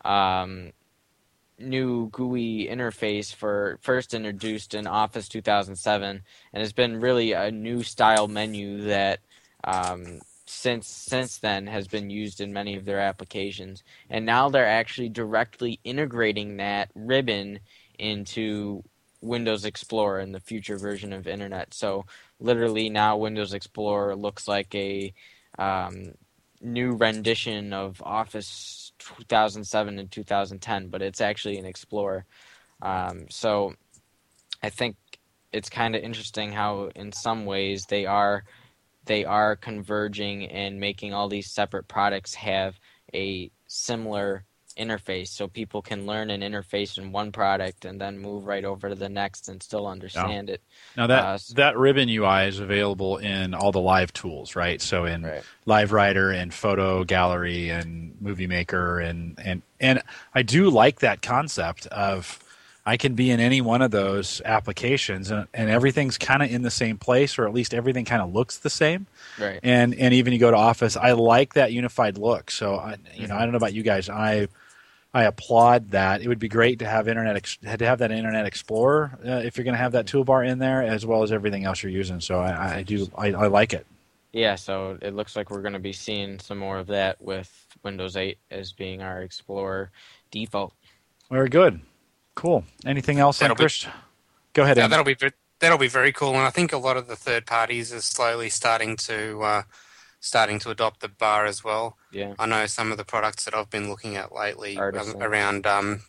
new GUI interface first introduced in Office 2007, and has been really a new style menu that since then has been used in many of their applications. And now they're actually directly integrating that ribbon into Windows Explorer in the future version of Internet. So literally now Windows Explorer looks like a new rendition of Office 2007 and 2010, but it's actually an Explorer. So I think it's kind of interesting how in some ways they are converging and making all these separate products have a similar interface, so people can learn an interface in one product and then move right over to the next and still understand it. Now that ribbon UI is available in all the live tools, right? So in Live Writer and Photo Gallery and Movie Maker and I do like that concept of I can be in any one of those applications and everything's kind of in the same place, or at least everything kind of looks the same. Right. And even you go to Office, I like that unified look. So I don't know about you guys, I applaud that. It would be great to have that Internet Explorer if you're going to have that toolbar in there, as well as everything else you're using. So I like it. Yeah, so it looks like we're going to be seeing some more of that with Windows 8 as being our Explorer default. Very good. Cool. Anything else on Chris? Go ahead. Yeah, that'll be very cool, and I think a lot of the third parties are slowly starting to adopt the bar as well. Yeah, I know some of the products that I've been looking at lately around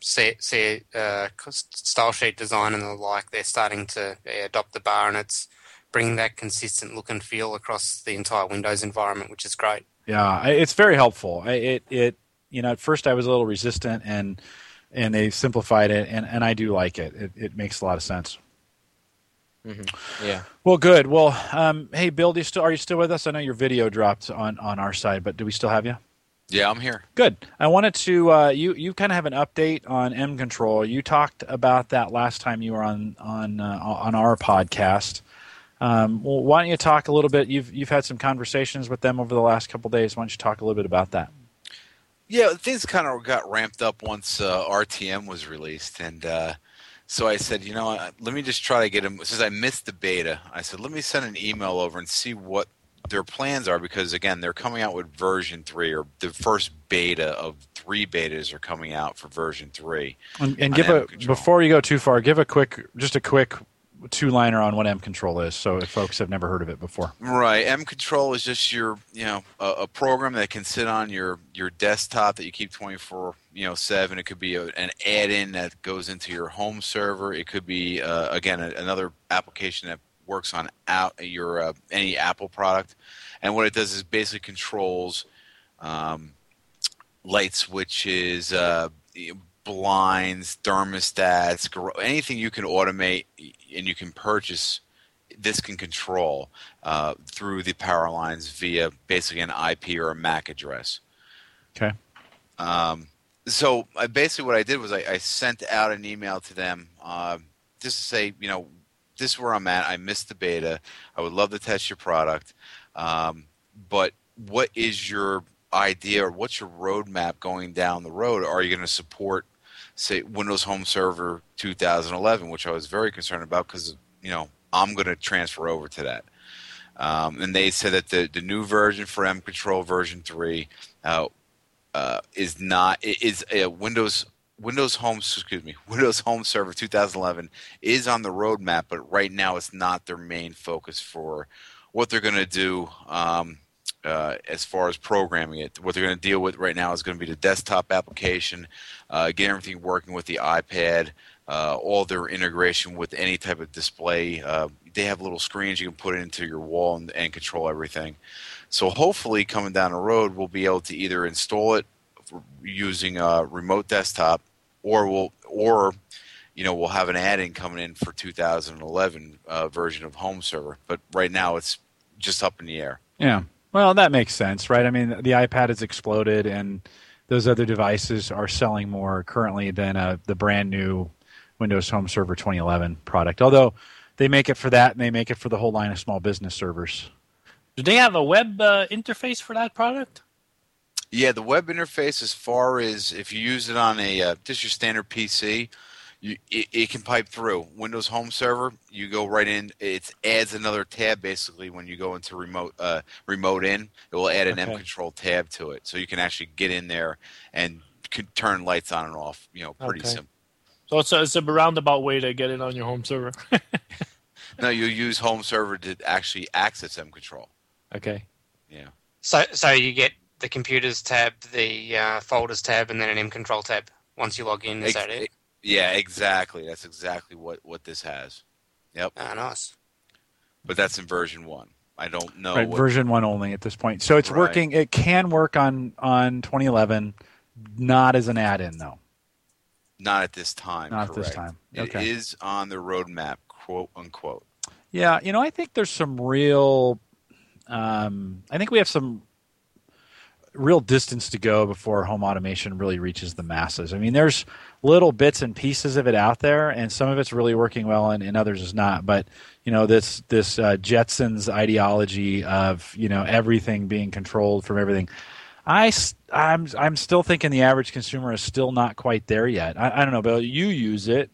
style sheet design and the like. They're starting to adopt the bar, and it's bringing that consistent look and feel across the entire Windows environment, which is great. Yeah, it's very helpful. At first I was a little resistant, and they simplified it, and I do like it. It makes a lot of sense. Mm-hmm. Yeah. Well, good. Well, hey, Bill, are you still with us? I know your video dropped on our side, but do we still have you? Yeah, I'm here. Good. I wanted to you kind of have an update on M Control. You talked about that last time you were on our podcast. Well, why don't you talk a little bit? You've had some conversations with them over the last couple of days. Why don't you talk a little bit about that? Yeah, things kind of got ramped up once RTM was released, and so I said, let me just try to get them. Since I missed the beta, I said, let me send an email over and see what their plans are, because again, they're coming out with version 3, or the first beta of 3 betas are coming out for version 3. And before you go too far, give a quick 2-liner on what M Control is, so if folks have never heard of it before. Right. M Control is just your, a program that can sit on your desktop that you keep 24/7. It could be an add-in that goes into your home server. It could be again another application that works on your any Apple product. And what it does is basically controls light switches, blinds, thermostats, anything you can automate and you can purchase. This can control through the power lines via basically an IP or a MAC address. Okay. So basically what I did was I sent out an email to them just to say, this is where I'm at. I missed the beta. I would love to test your product. But what is your idea, or what's your roadmap going down the road? Are you going to support, say, Windows Home Server 2011, which I was very concerned about because, I'm going to transfer over to that. And they said that the new version for M Control version 3 is Windows Home Server 2011 is on the roadmap, but right now it's not their main focus for what they're going to do as far as programming it. What they're going to deal with right now is going to be the desktop application, get everything working with the iPad, all their integration with any type of display. They have little screens you can put into your wall and control everything. So hopefully coming down the road, we'll be able to either install it using a remote desktop, or we'll have an add-in coming in for 2011 version of Home Server. But right now it's just up in the air. Yeah. Well, that makes sense, right? I mean, the iPad has exploded, and those other devices are selling more currently than the brand new Windows Home Server 2011 product. Although they make it for that, and they make it for the whole line of small business servers. Do they have a web interface for that product? Yeah, the web interface, as far as if you use it on just your standard PC, it can pipe through. Windows Home Server, you go right in. It adds another tab basically when you go into remote in. It will add an M control tab to it, so you can actually get in there and turn lights on and off. Pretty simple. So it's a roundabout way to get it on your home server. No, you use Home Server to actually access M control. Okay. Yeah. So you get the computers tab, the folders tab, and then an M control tab once you log in. Is that it? Yeah, exactly. That's exactly what this has. Yep. Oh, nice. But that's in version 1. I don't know. Right, version 1 only at this point. So it's working. It can work on 2011, not as an add-in, though. Not at this time. Not correct. at this time. Okay. It is on the roadmap, quote unquote. Yeah, I think there's some real. I think we have some real distance to go before home automation really reaches the masses. I mean, there's little bits and pieces of it out there, and some of it's really working well, and others is not. But this Jetsons ideology of everything being controlled from everything. I'm still thinking the average consumer is still not quite there yet. I don't know, Bill. You use it,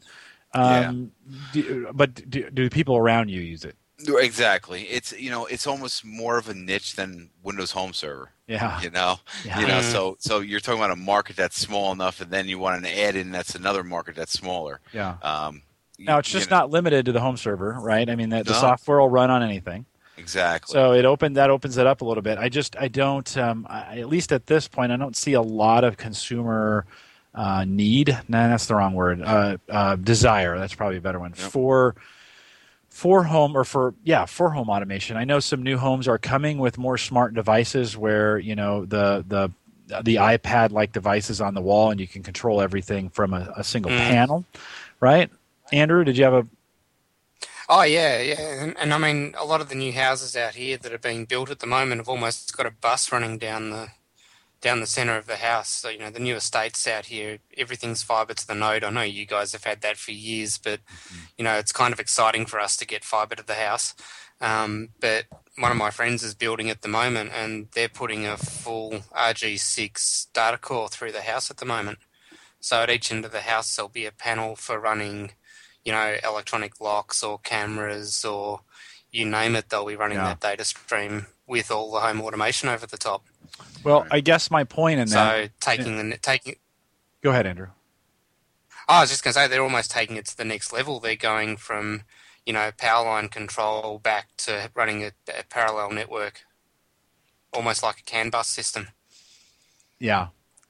but do people around you use it? Exactly. It's almost more of a niche than Windows Home Server. Yeah. So you're talking about a market that's small enough, and then you want an add-in that's another market that's smaller. Yeah. Now it's just not limited to the home server, right? I mean, the software will run on anything. Exactly. So that opens it up a little bit. I don't, at least at this point, I don't see a lot of consumer need. No, that's the wrong word. Desire. That's probably a better one. Yep. For home automation. I know some new homes are coming with more smart devices where the iPad like devices on the wall, and you can control everything from a single panel, right? Andrew, did you have a? Oh yeah, and I mean a lot of the new houses out here that are being built at the moment have almost got a bus running down the center of the house. So the new estates out here, everything's fiber to the node. I know you guys have had that for years, but it's kind of exciting for us to get fiber to the house. But one of my friends is building at the moment, and they're putting a full RG6 data core through the house at the moment. So at each end of the house, there'll be a panel for running, electronic locks or cameras or you name it. They'll be running that data stream with all the home automation over the top. Well, I guess my point in that. So Go ahead, Andrew. I was just going to say they're almost taking it to the next level. They're going from, power line control back to running a parallel network, almost like a CAN bus system. Yeah.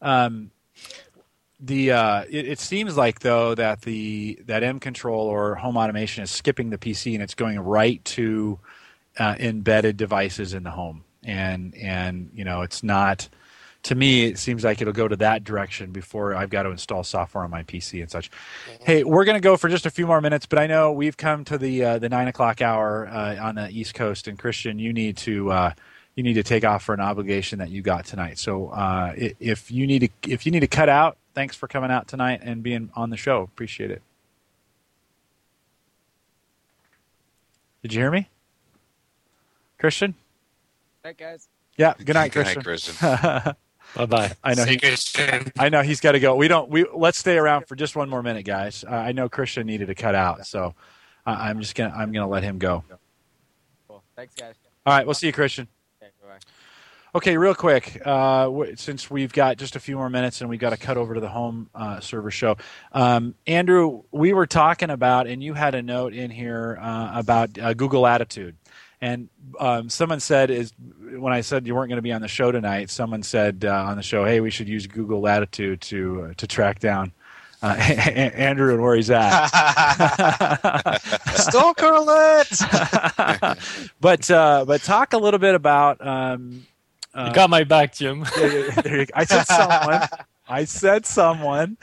It seems like though that that M control or home automation is skipping the PC and it's going right to embedded devices in the home, and it's not. To me, it seems like it'll go to that direction before I've got to install software on my PC and such. Hey, we're going to go for just a few more minutes, but I know we've come to the 9 o'clock hour on the East Coast, and Christian, you need to take off for an obligation that you got tonight. So if you need to cut out, thanks for coming out tonight and being on the show. Appreciate it. Did you hear me, Christian? Hey guys. Yeah. Good night, Christian. Good night, Christian. Bye-bye. I know he's got to go. Let's stay around for just one more minute, guys. I know Christian needed to cut out, so I'm gonna let him go. Cool. Thanks, guys. All right, we'll see you, Christian. Okay, bye-bye. Okay, real quick, since we've got just a few more minutes and we've got to cut over to the home server show. Andrew, we were talking about, and you had a note in here about Google Attitude. And someone said, when I said you weren't going to be on the show tonight, someone said on the show, hey, we should use Google Latitude to track down Andrew and where he's at. Stalker alert! But talk a little bit about. You got my back, Jim. I said someone.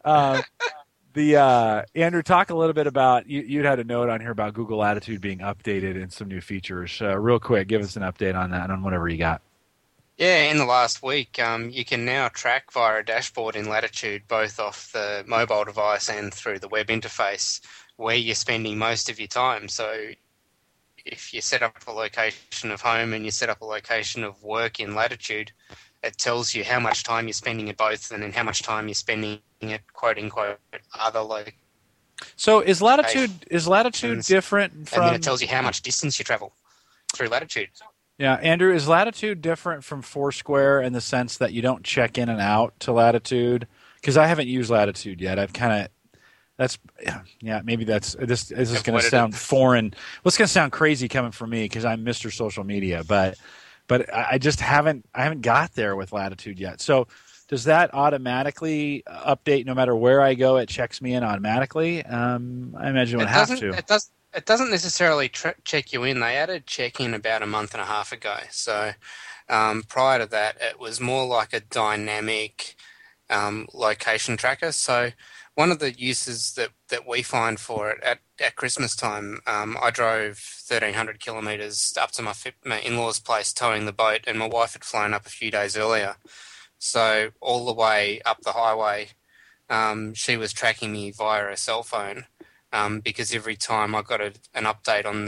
Andrew, talk a little bit about you'd had a note on here about Google Latitude being updated and some new features. Real quick, give us an update on that, on whatever you got. Yeah, in the last week, you can now track via a dashboard in Latitude, both off the mobile device and through the web interface, where you're spending most of your time. So if you set up a location of home and you set up a location of work in Latitude, it tells you how much time you're spending at both and then how much time you're spending at quote-unquote other locations. So is Latitude different from... And then it tells you how much distance you travel through Latitude. Yeah, Andrew, is Latitude different from Foursquare in the sense that you don't check in and out to Latitude? Because I haven't used Latitude yet. I've kind of... maybe this is going to sound foreign. Well, it's going to sound crazy coming from me because I'm Mr. Social Media, but I just haven't got there with Latitude yet. So does that automatically update no matter where I go? It checks me in automatically. I imagine it would have to. It doesn't necessarily check you in. They added check-in about a month and a half ago. So prior to that, it was more like a dynamic location tracker. So one of the uses that we find for it at Christmas time, I drove 1,300 kilometres up to my in-laws' place towing the boat, and my wife had flown up a few days earlier. So all the way up the highway, she was tracking me via a cell phone because every time I got an update on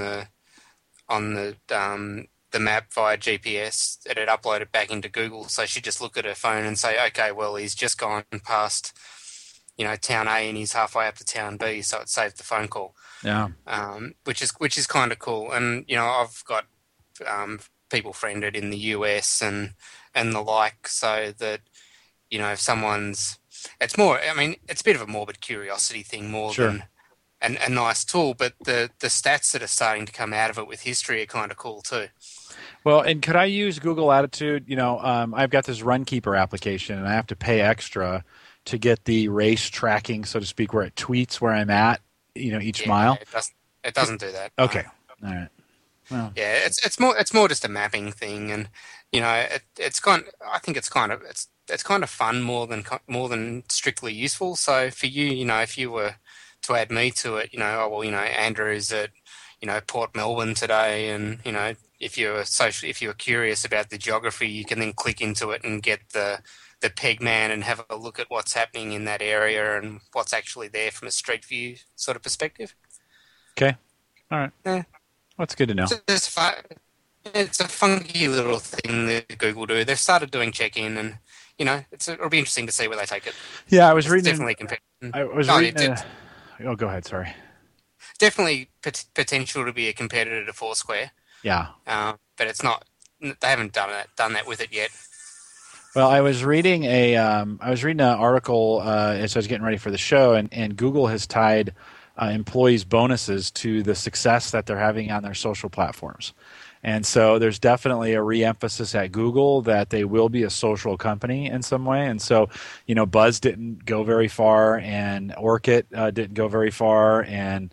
the map via GPS, it had uploaded back into Google. So she'd just look at her phone and say, okay, well, he's just gone past town A and he's halfway up to town B, so it saved the phone call. Yeah. Which is kind of cool. And I've got people friended in the US and the like, so that if someone's, it's a bit of a morbid curiosity thing more than a nice tool, but the stats that are starting to come out of it with history are kind of cool too. Well, and could I use Google Latitude? I've got this Runkeeper application, and I have to pay extra to get the race tracking, so to speak, where it tweets where I'm at, each mile. It doesn't do that. Okay, all right. Well. Yeah, it's more just a mapping thing, and it's kind of fun more than strictly useful. So for you, if you were to add me to it, Andrew's at Port Melbourne today, and if you're curious about the geography, you can then click into it and get the peg man and have a look at what's happening in that area and what's actually there from a street view sort of perspective. Okay. All right. Yeah. That's good to know. It's a funky little thing that Google do. They've started doing check-in, and it'll be interesting to see where they take it. Yeah, I was reading. Definitely go ahead. Sorry. Definitely potential to be a competitor to Foursquare. Yeah. But it's not. They haven't done that with it yet. Well, I was reading an article as I was getting ready for the show, and Google has tied employees' bonuses to the success that they're having on their social platforms. And so there's definitely a re-emphasis at Google that they will be a social company in some way. And so, Buzz didn't go very far, and Orkut didn't go very far, and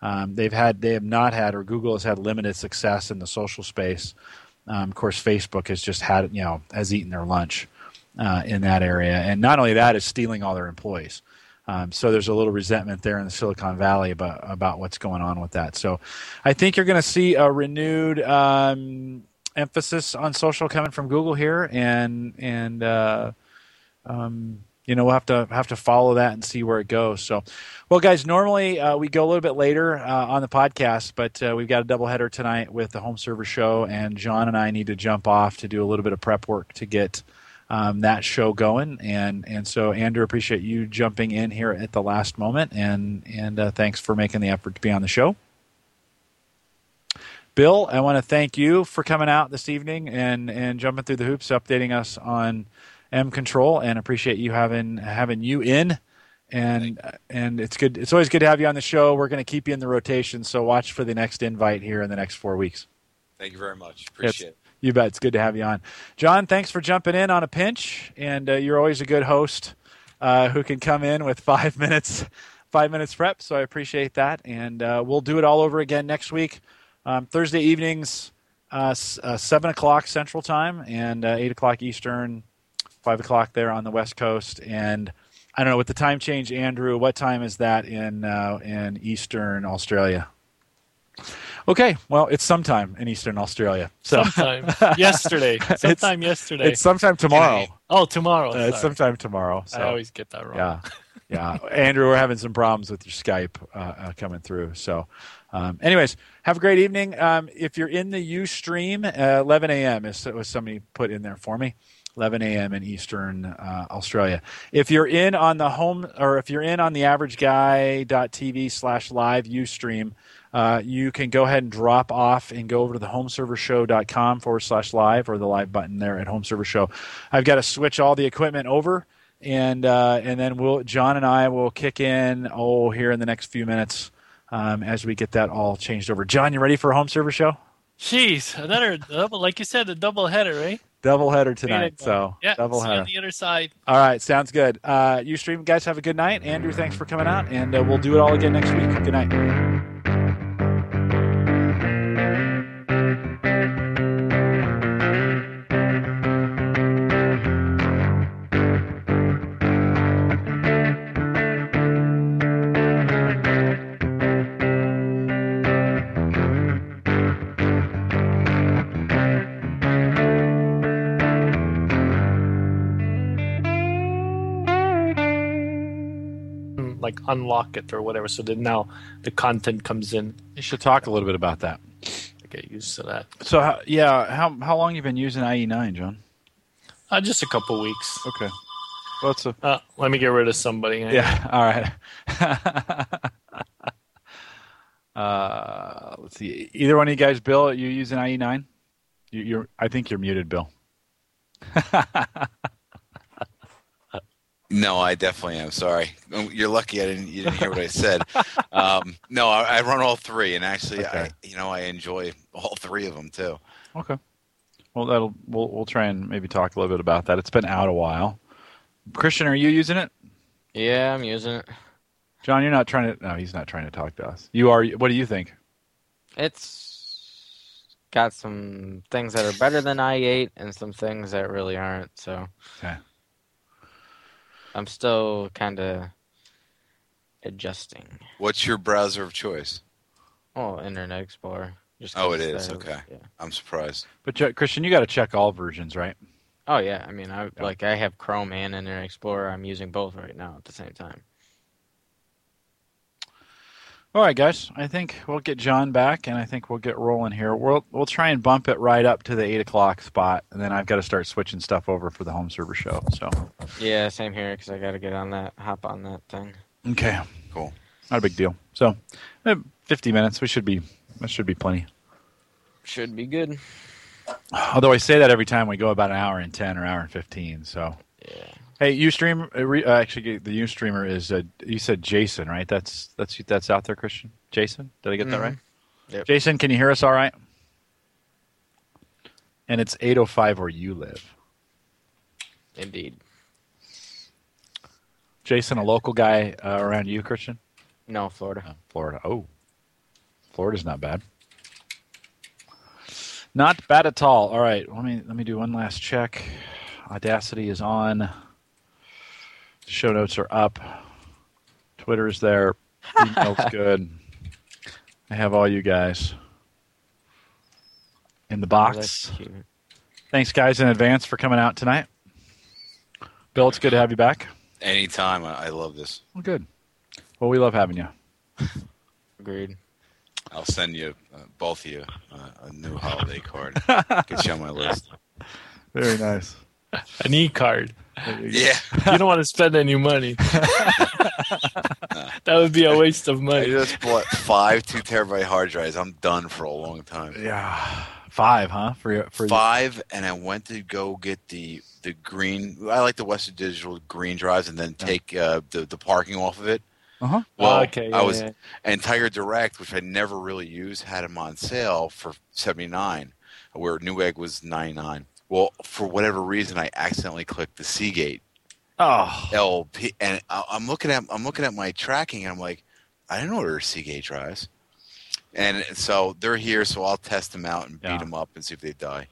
Google has had limited success in the social space. Of course, Facebook has just had, has eaten their lunch in that area. And not only that, is stealing all their employees. So there's a little resentment there in the Silicon Valley about what's going on with that. So I think you're going to see a renewed emphasis on social coming from Google here, and we'll have to follow that and see where it goes. So, well, guys, normally we go a little bit later on the podcast, but we've got a doubleheader tonight with the Home Server Show, and John and I need to jump off to do a little bit of prep work to get that show going, and so Andrew, appreciate you jumping in here at the last moment, and thanks for making the effort to be on the show. Bill, I want to thank you for coming out this evening and jumping through the hoops, updating us on M Control, and appreciate you having you in, and it's good. It's always good to have you on the show. We're going to keep you in the rotation, so watch for the next invite here in the next 4 weeks. Thank you very much. Appreciate it. You bet. It's good to have you on. John, thanks for jumping in on a pinch, and you're always a good host who can come in with 5 minutes prep, so I appreciate that. And we'll do it all over again next week, Thursday evenings, 7 o'clock Central Time and 8 o'clock Eastern, 5 o'clock there on the West Coast. And I don't know, with the time change, Andrew, what time is that in Eastern Australia? Okay, well, it's sometime in Eastern Australia. So sometime yesterday. Yesterday. It's sometime tomorrow. Oh, tomorrow. It's sometime tomorrow. So. I always get that wrong. Yeah. Andrew, we're having some problems with your Skype coming through. So, anyways, have a great evening. If you're in the Ustream, 11 a.m. was somebody put in there for me. 11 a.m. in Eastern Australia. If you're in on the averageguy.tv/live Ustream, you can go ahead and drop off and go over to the homeservershow.com/live or the live button there at Home Server Show. I've got to switch all the equipment over, and then John and I will kick in here in the next few minutes as we get that all changed over. John, you ready for a Home Server Show? Jeez, another double, like you said, a double header, right? Double header tonight, so double header. On the other side. All right, sounds good. Ustream guys, have a good night. Andrew, thanks for coming out, and we'll do it all again next week. Good night. Like unlock it or whatever, so that now the content comes in. You should talk a little bit about that. I get used to that. So, how long you been using IE9, John? Just a couple weeks. Okay. What's let me get rid of somebody. Yeah. All right. Let's see. Either one of you guys, Bill, are you using IE9? I think you're muted, Bill. No, I definitely am. Sorry. You're lucky you didn't hear what I said. No, I run all three, and actually, okay. I enjoy all three of them too. Okay. Well, we'll try and maybe talk a little bit about that. It's been out a while. Christian, are you using it? Yeah, I'm using it. John, you're not trying to. No, he's not trying to talk to us. You are. What do you think? It's got some things that are better than IE8 and some things that really aren't. So. Okay. I'm still kind of adjusting. What's your browser of choice? Oh, Internet Explorer. It is. Okay. Yeah. I'm surprised. But Christian, you got to check all versions, right? Oh yeah. I mean, I have Chrome and Internet Explorer. I'm using both right now at the same time. All right, guys. I think we'll get John back, and I think we'll get rolling here. We'll try and bump it right up to the 8 o'clock spot, and then I've got to start switching stuff over for the Home Server Show. So. Yeah, same here because I got to hop on that thing. Okay. Cool. Not a big deal. So, 50 minutes. That should be plenty. Should be good. Although I say that every time we go about an hour and 10 or hour and 15. So. Yeah. Hey, Ustream. Actually, the Ustreamer is. You said Jason, right? That's out there, Christian. Jason, did I get that right? Yep. Jason, can you hear us all right? And it's 8:05 where you live. Indeed. Jason, a local guy around you, Christian? No, Florida. Florida. Oh, Florida's not bad. Not bad at all. All right, let me do one last check. Audacity is on. Show notes are up. Twitter's there. Email's good. I have all you guys in the box. Thanks, guys, in advance for coming out tonight. Bill, it's good to have you back. Anytime. I love this. Well, good. Well, we love having you. Agreed. I'll send you, both of you, a new holiday card. Get you on my list. Very nice. An e-card. Yeah. You don't want to spend any money. That would be a waste of I money. just bought 5 2-terabyte hard drives. I'm done for a long time. Yeah. 5, huh? For 5, and I went to go get the green. I like the Western Digital green drives, and then take the parking off of it. Well, Okay, I was, yeah. and Tiger Direct, which I never really used, had them on sale for $79, where Newegg was $99. Well, for whatever reason, I accidentally clicked the Seagate Oh, LP, and I'm looking at my tracking, and I'm like, I didn't order Seagate drives, and so they're here, so I'll test them out and beat them up and see if they die.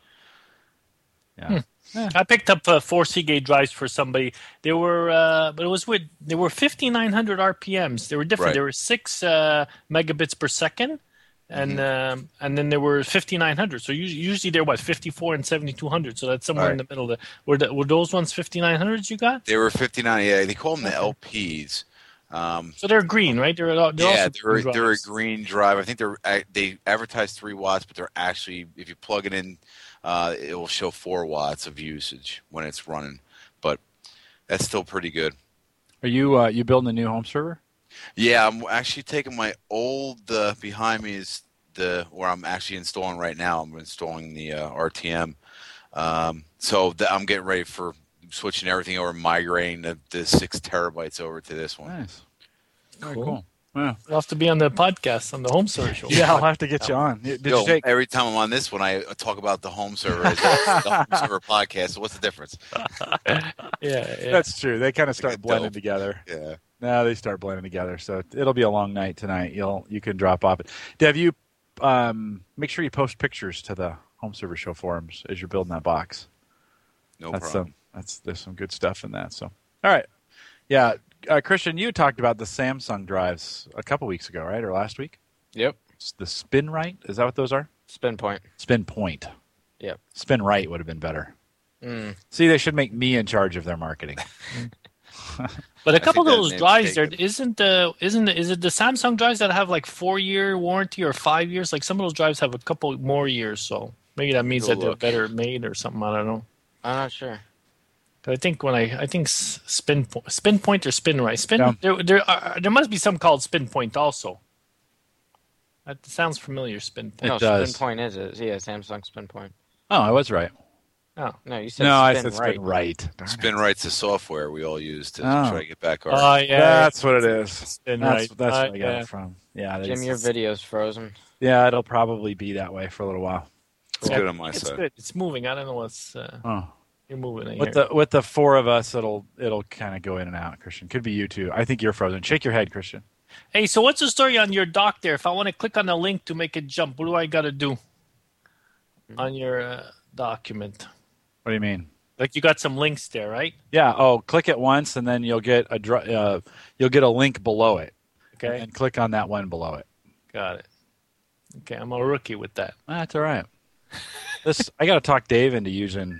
yeah. I picked up 4 Seagate drives for somebody. They were, but it was weird. They were 5,900 RPMs. They were different. Right. They were 6 megabits per second, and then they were 5,900. So usually they're 54 and 7,200. So that's somewhere in the middle. Were those ones 5,900s you got? They were 59. Yeah, they call them the LPs. So they're green, right? They're also green they're a drives. green drive. I think they advertise 3 watts, but they're actually, if you plug it in, it will show 4 watts of usage when it's running. But that's still pretty good. Are you building a new home server? Yeah, I'm actually taking my old behind me is where I'm actually installing right now. I'm installing the RTM. So I'm getting ready for switching everything over, migrating the 6 terabytes over to this one. Nice. Very cool. Yeah. You'll have to be on the podcast on the home server show. Yeah, I'll have to get you on. Did you take? Every time I'm on this one, I talk about the home server as the home server podcast. So what's the difference? Yeah. That's true. They kind of start Like a blending dope. together. Yeah. No, they start blending together. So it'll be a long night tonight. You can drop off. Dev, you make sure you post pictures to the home server show forums as you're building that box. No That's problem. there's some good stuff in that. So all right, yeah, Christian, you talked about the Samsung drives a couple weeks ago, right, or last week? Yep. It's the Spin Right, is that what those are? Spin point. Spin Point. Yep. Spin Right would have been better. Mm. See, they should make me in charge of their marketing. But a couple of think that those name's drives there taken. is it the Samsung drives that have like 4-year warranty or 5 years? Like some of those drives have a couple more years, so maybe that means Go that they're look. better made or something. I don't know. I'm not sure. But I think Spin Point or Spin Right. Yeah. There must be some called Spin Point also. That sounds familiar. Spin Point. No, It does. Spin point is it? Yeah, Samsung Spin point. Oh, I was right. Oh. No, you said No, I Spin said right. Spin Right. Darn it. Spin Right's the software we all use to Oh. try to get back our. Yeah. That's what it is. Spin That's Right. where I got Yeah. it from. Yeah, Jim, your video's frozen. yeah, it'll probably be that way for a little while. It's good on my It's side. good. It's moving. I don't know what's Oh. you're moving it With here. the 4 of us, it'll kind of go in and out. Christian, could be you too. I think you're frozen. Shake your head, Christian. Hey, so what's the story on your dock there? If I want to click on the link to make it jump, what do I got to do on your document? What do you mean? Like you got some links there, right? Yeah. Oh, click it once, and then you'll get a link below it. Okay, And click on that one below it. got it. Okay, I'm a rookie with that. That's all right. I got to talk Dave into using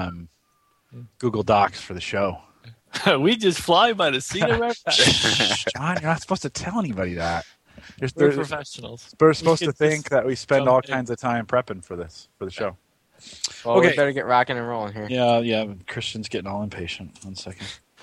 Google Docs for the show. We just fly by the seat of our pants. Shh, John, you're not supposed to tell anybody that. We're professionals. We're supposed to should think just that we spend jump all in. kinds of time prepping for the show. Well, Okay. we better get rocking and rolling here. Yeah. Christian's getting all impatient. 1 second.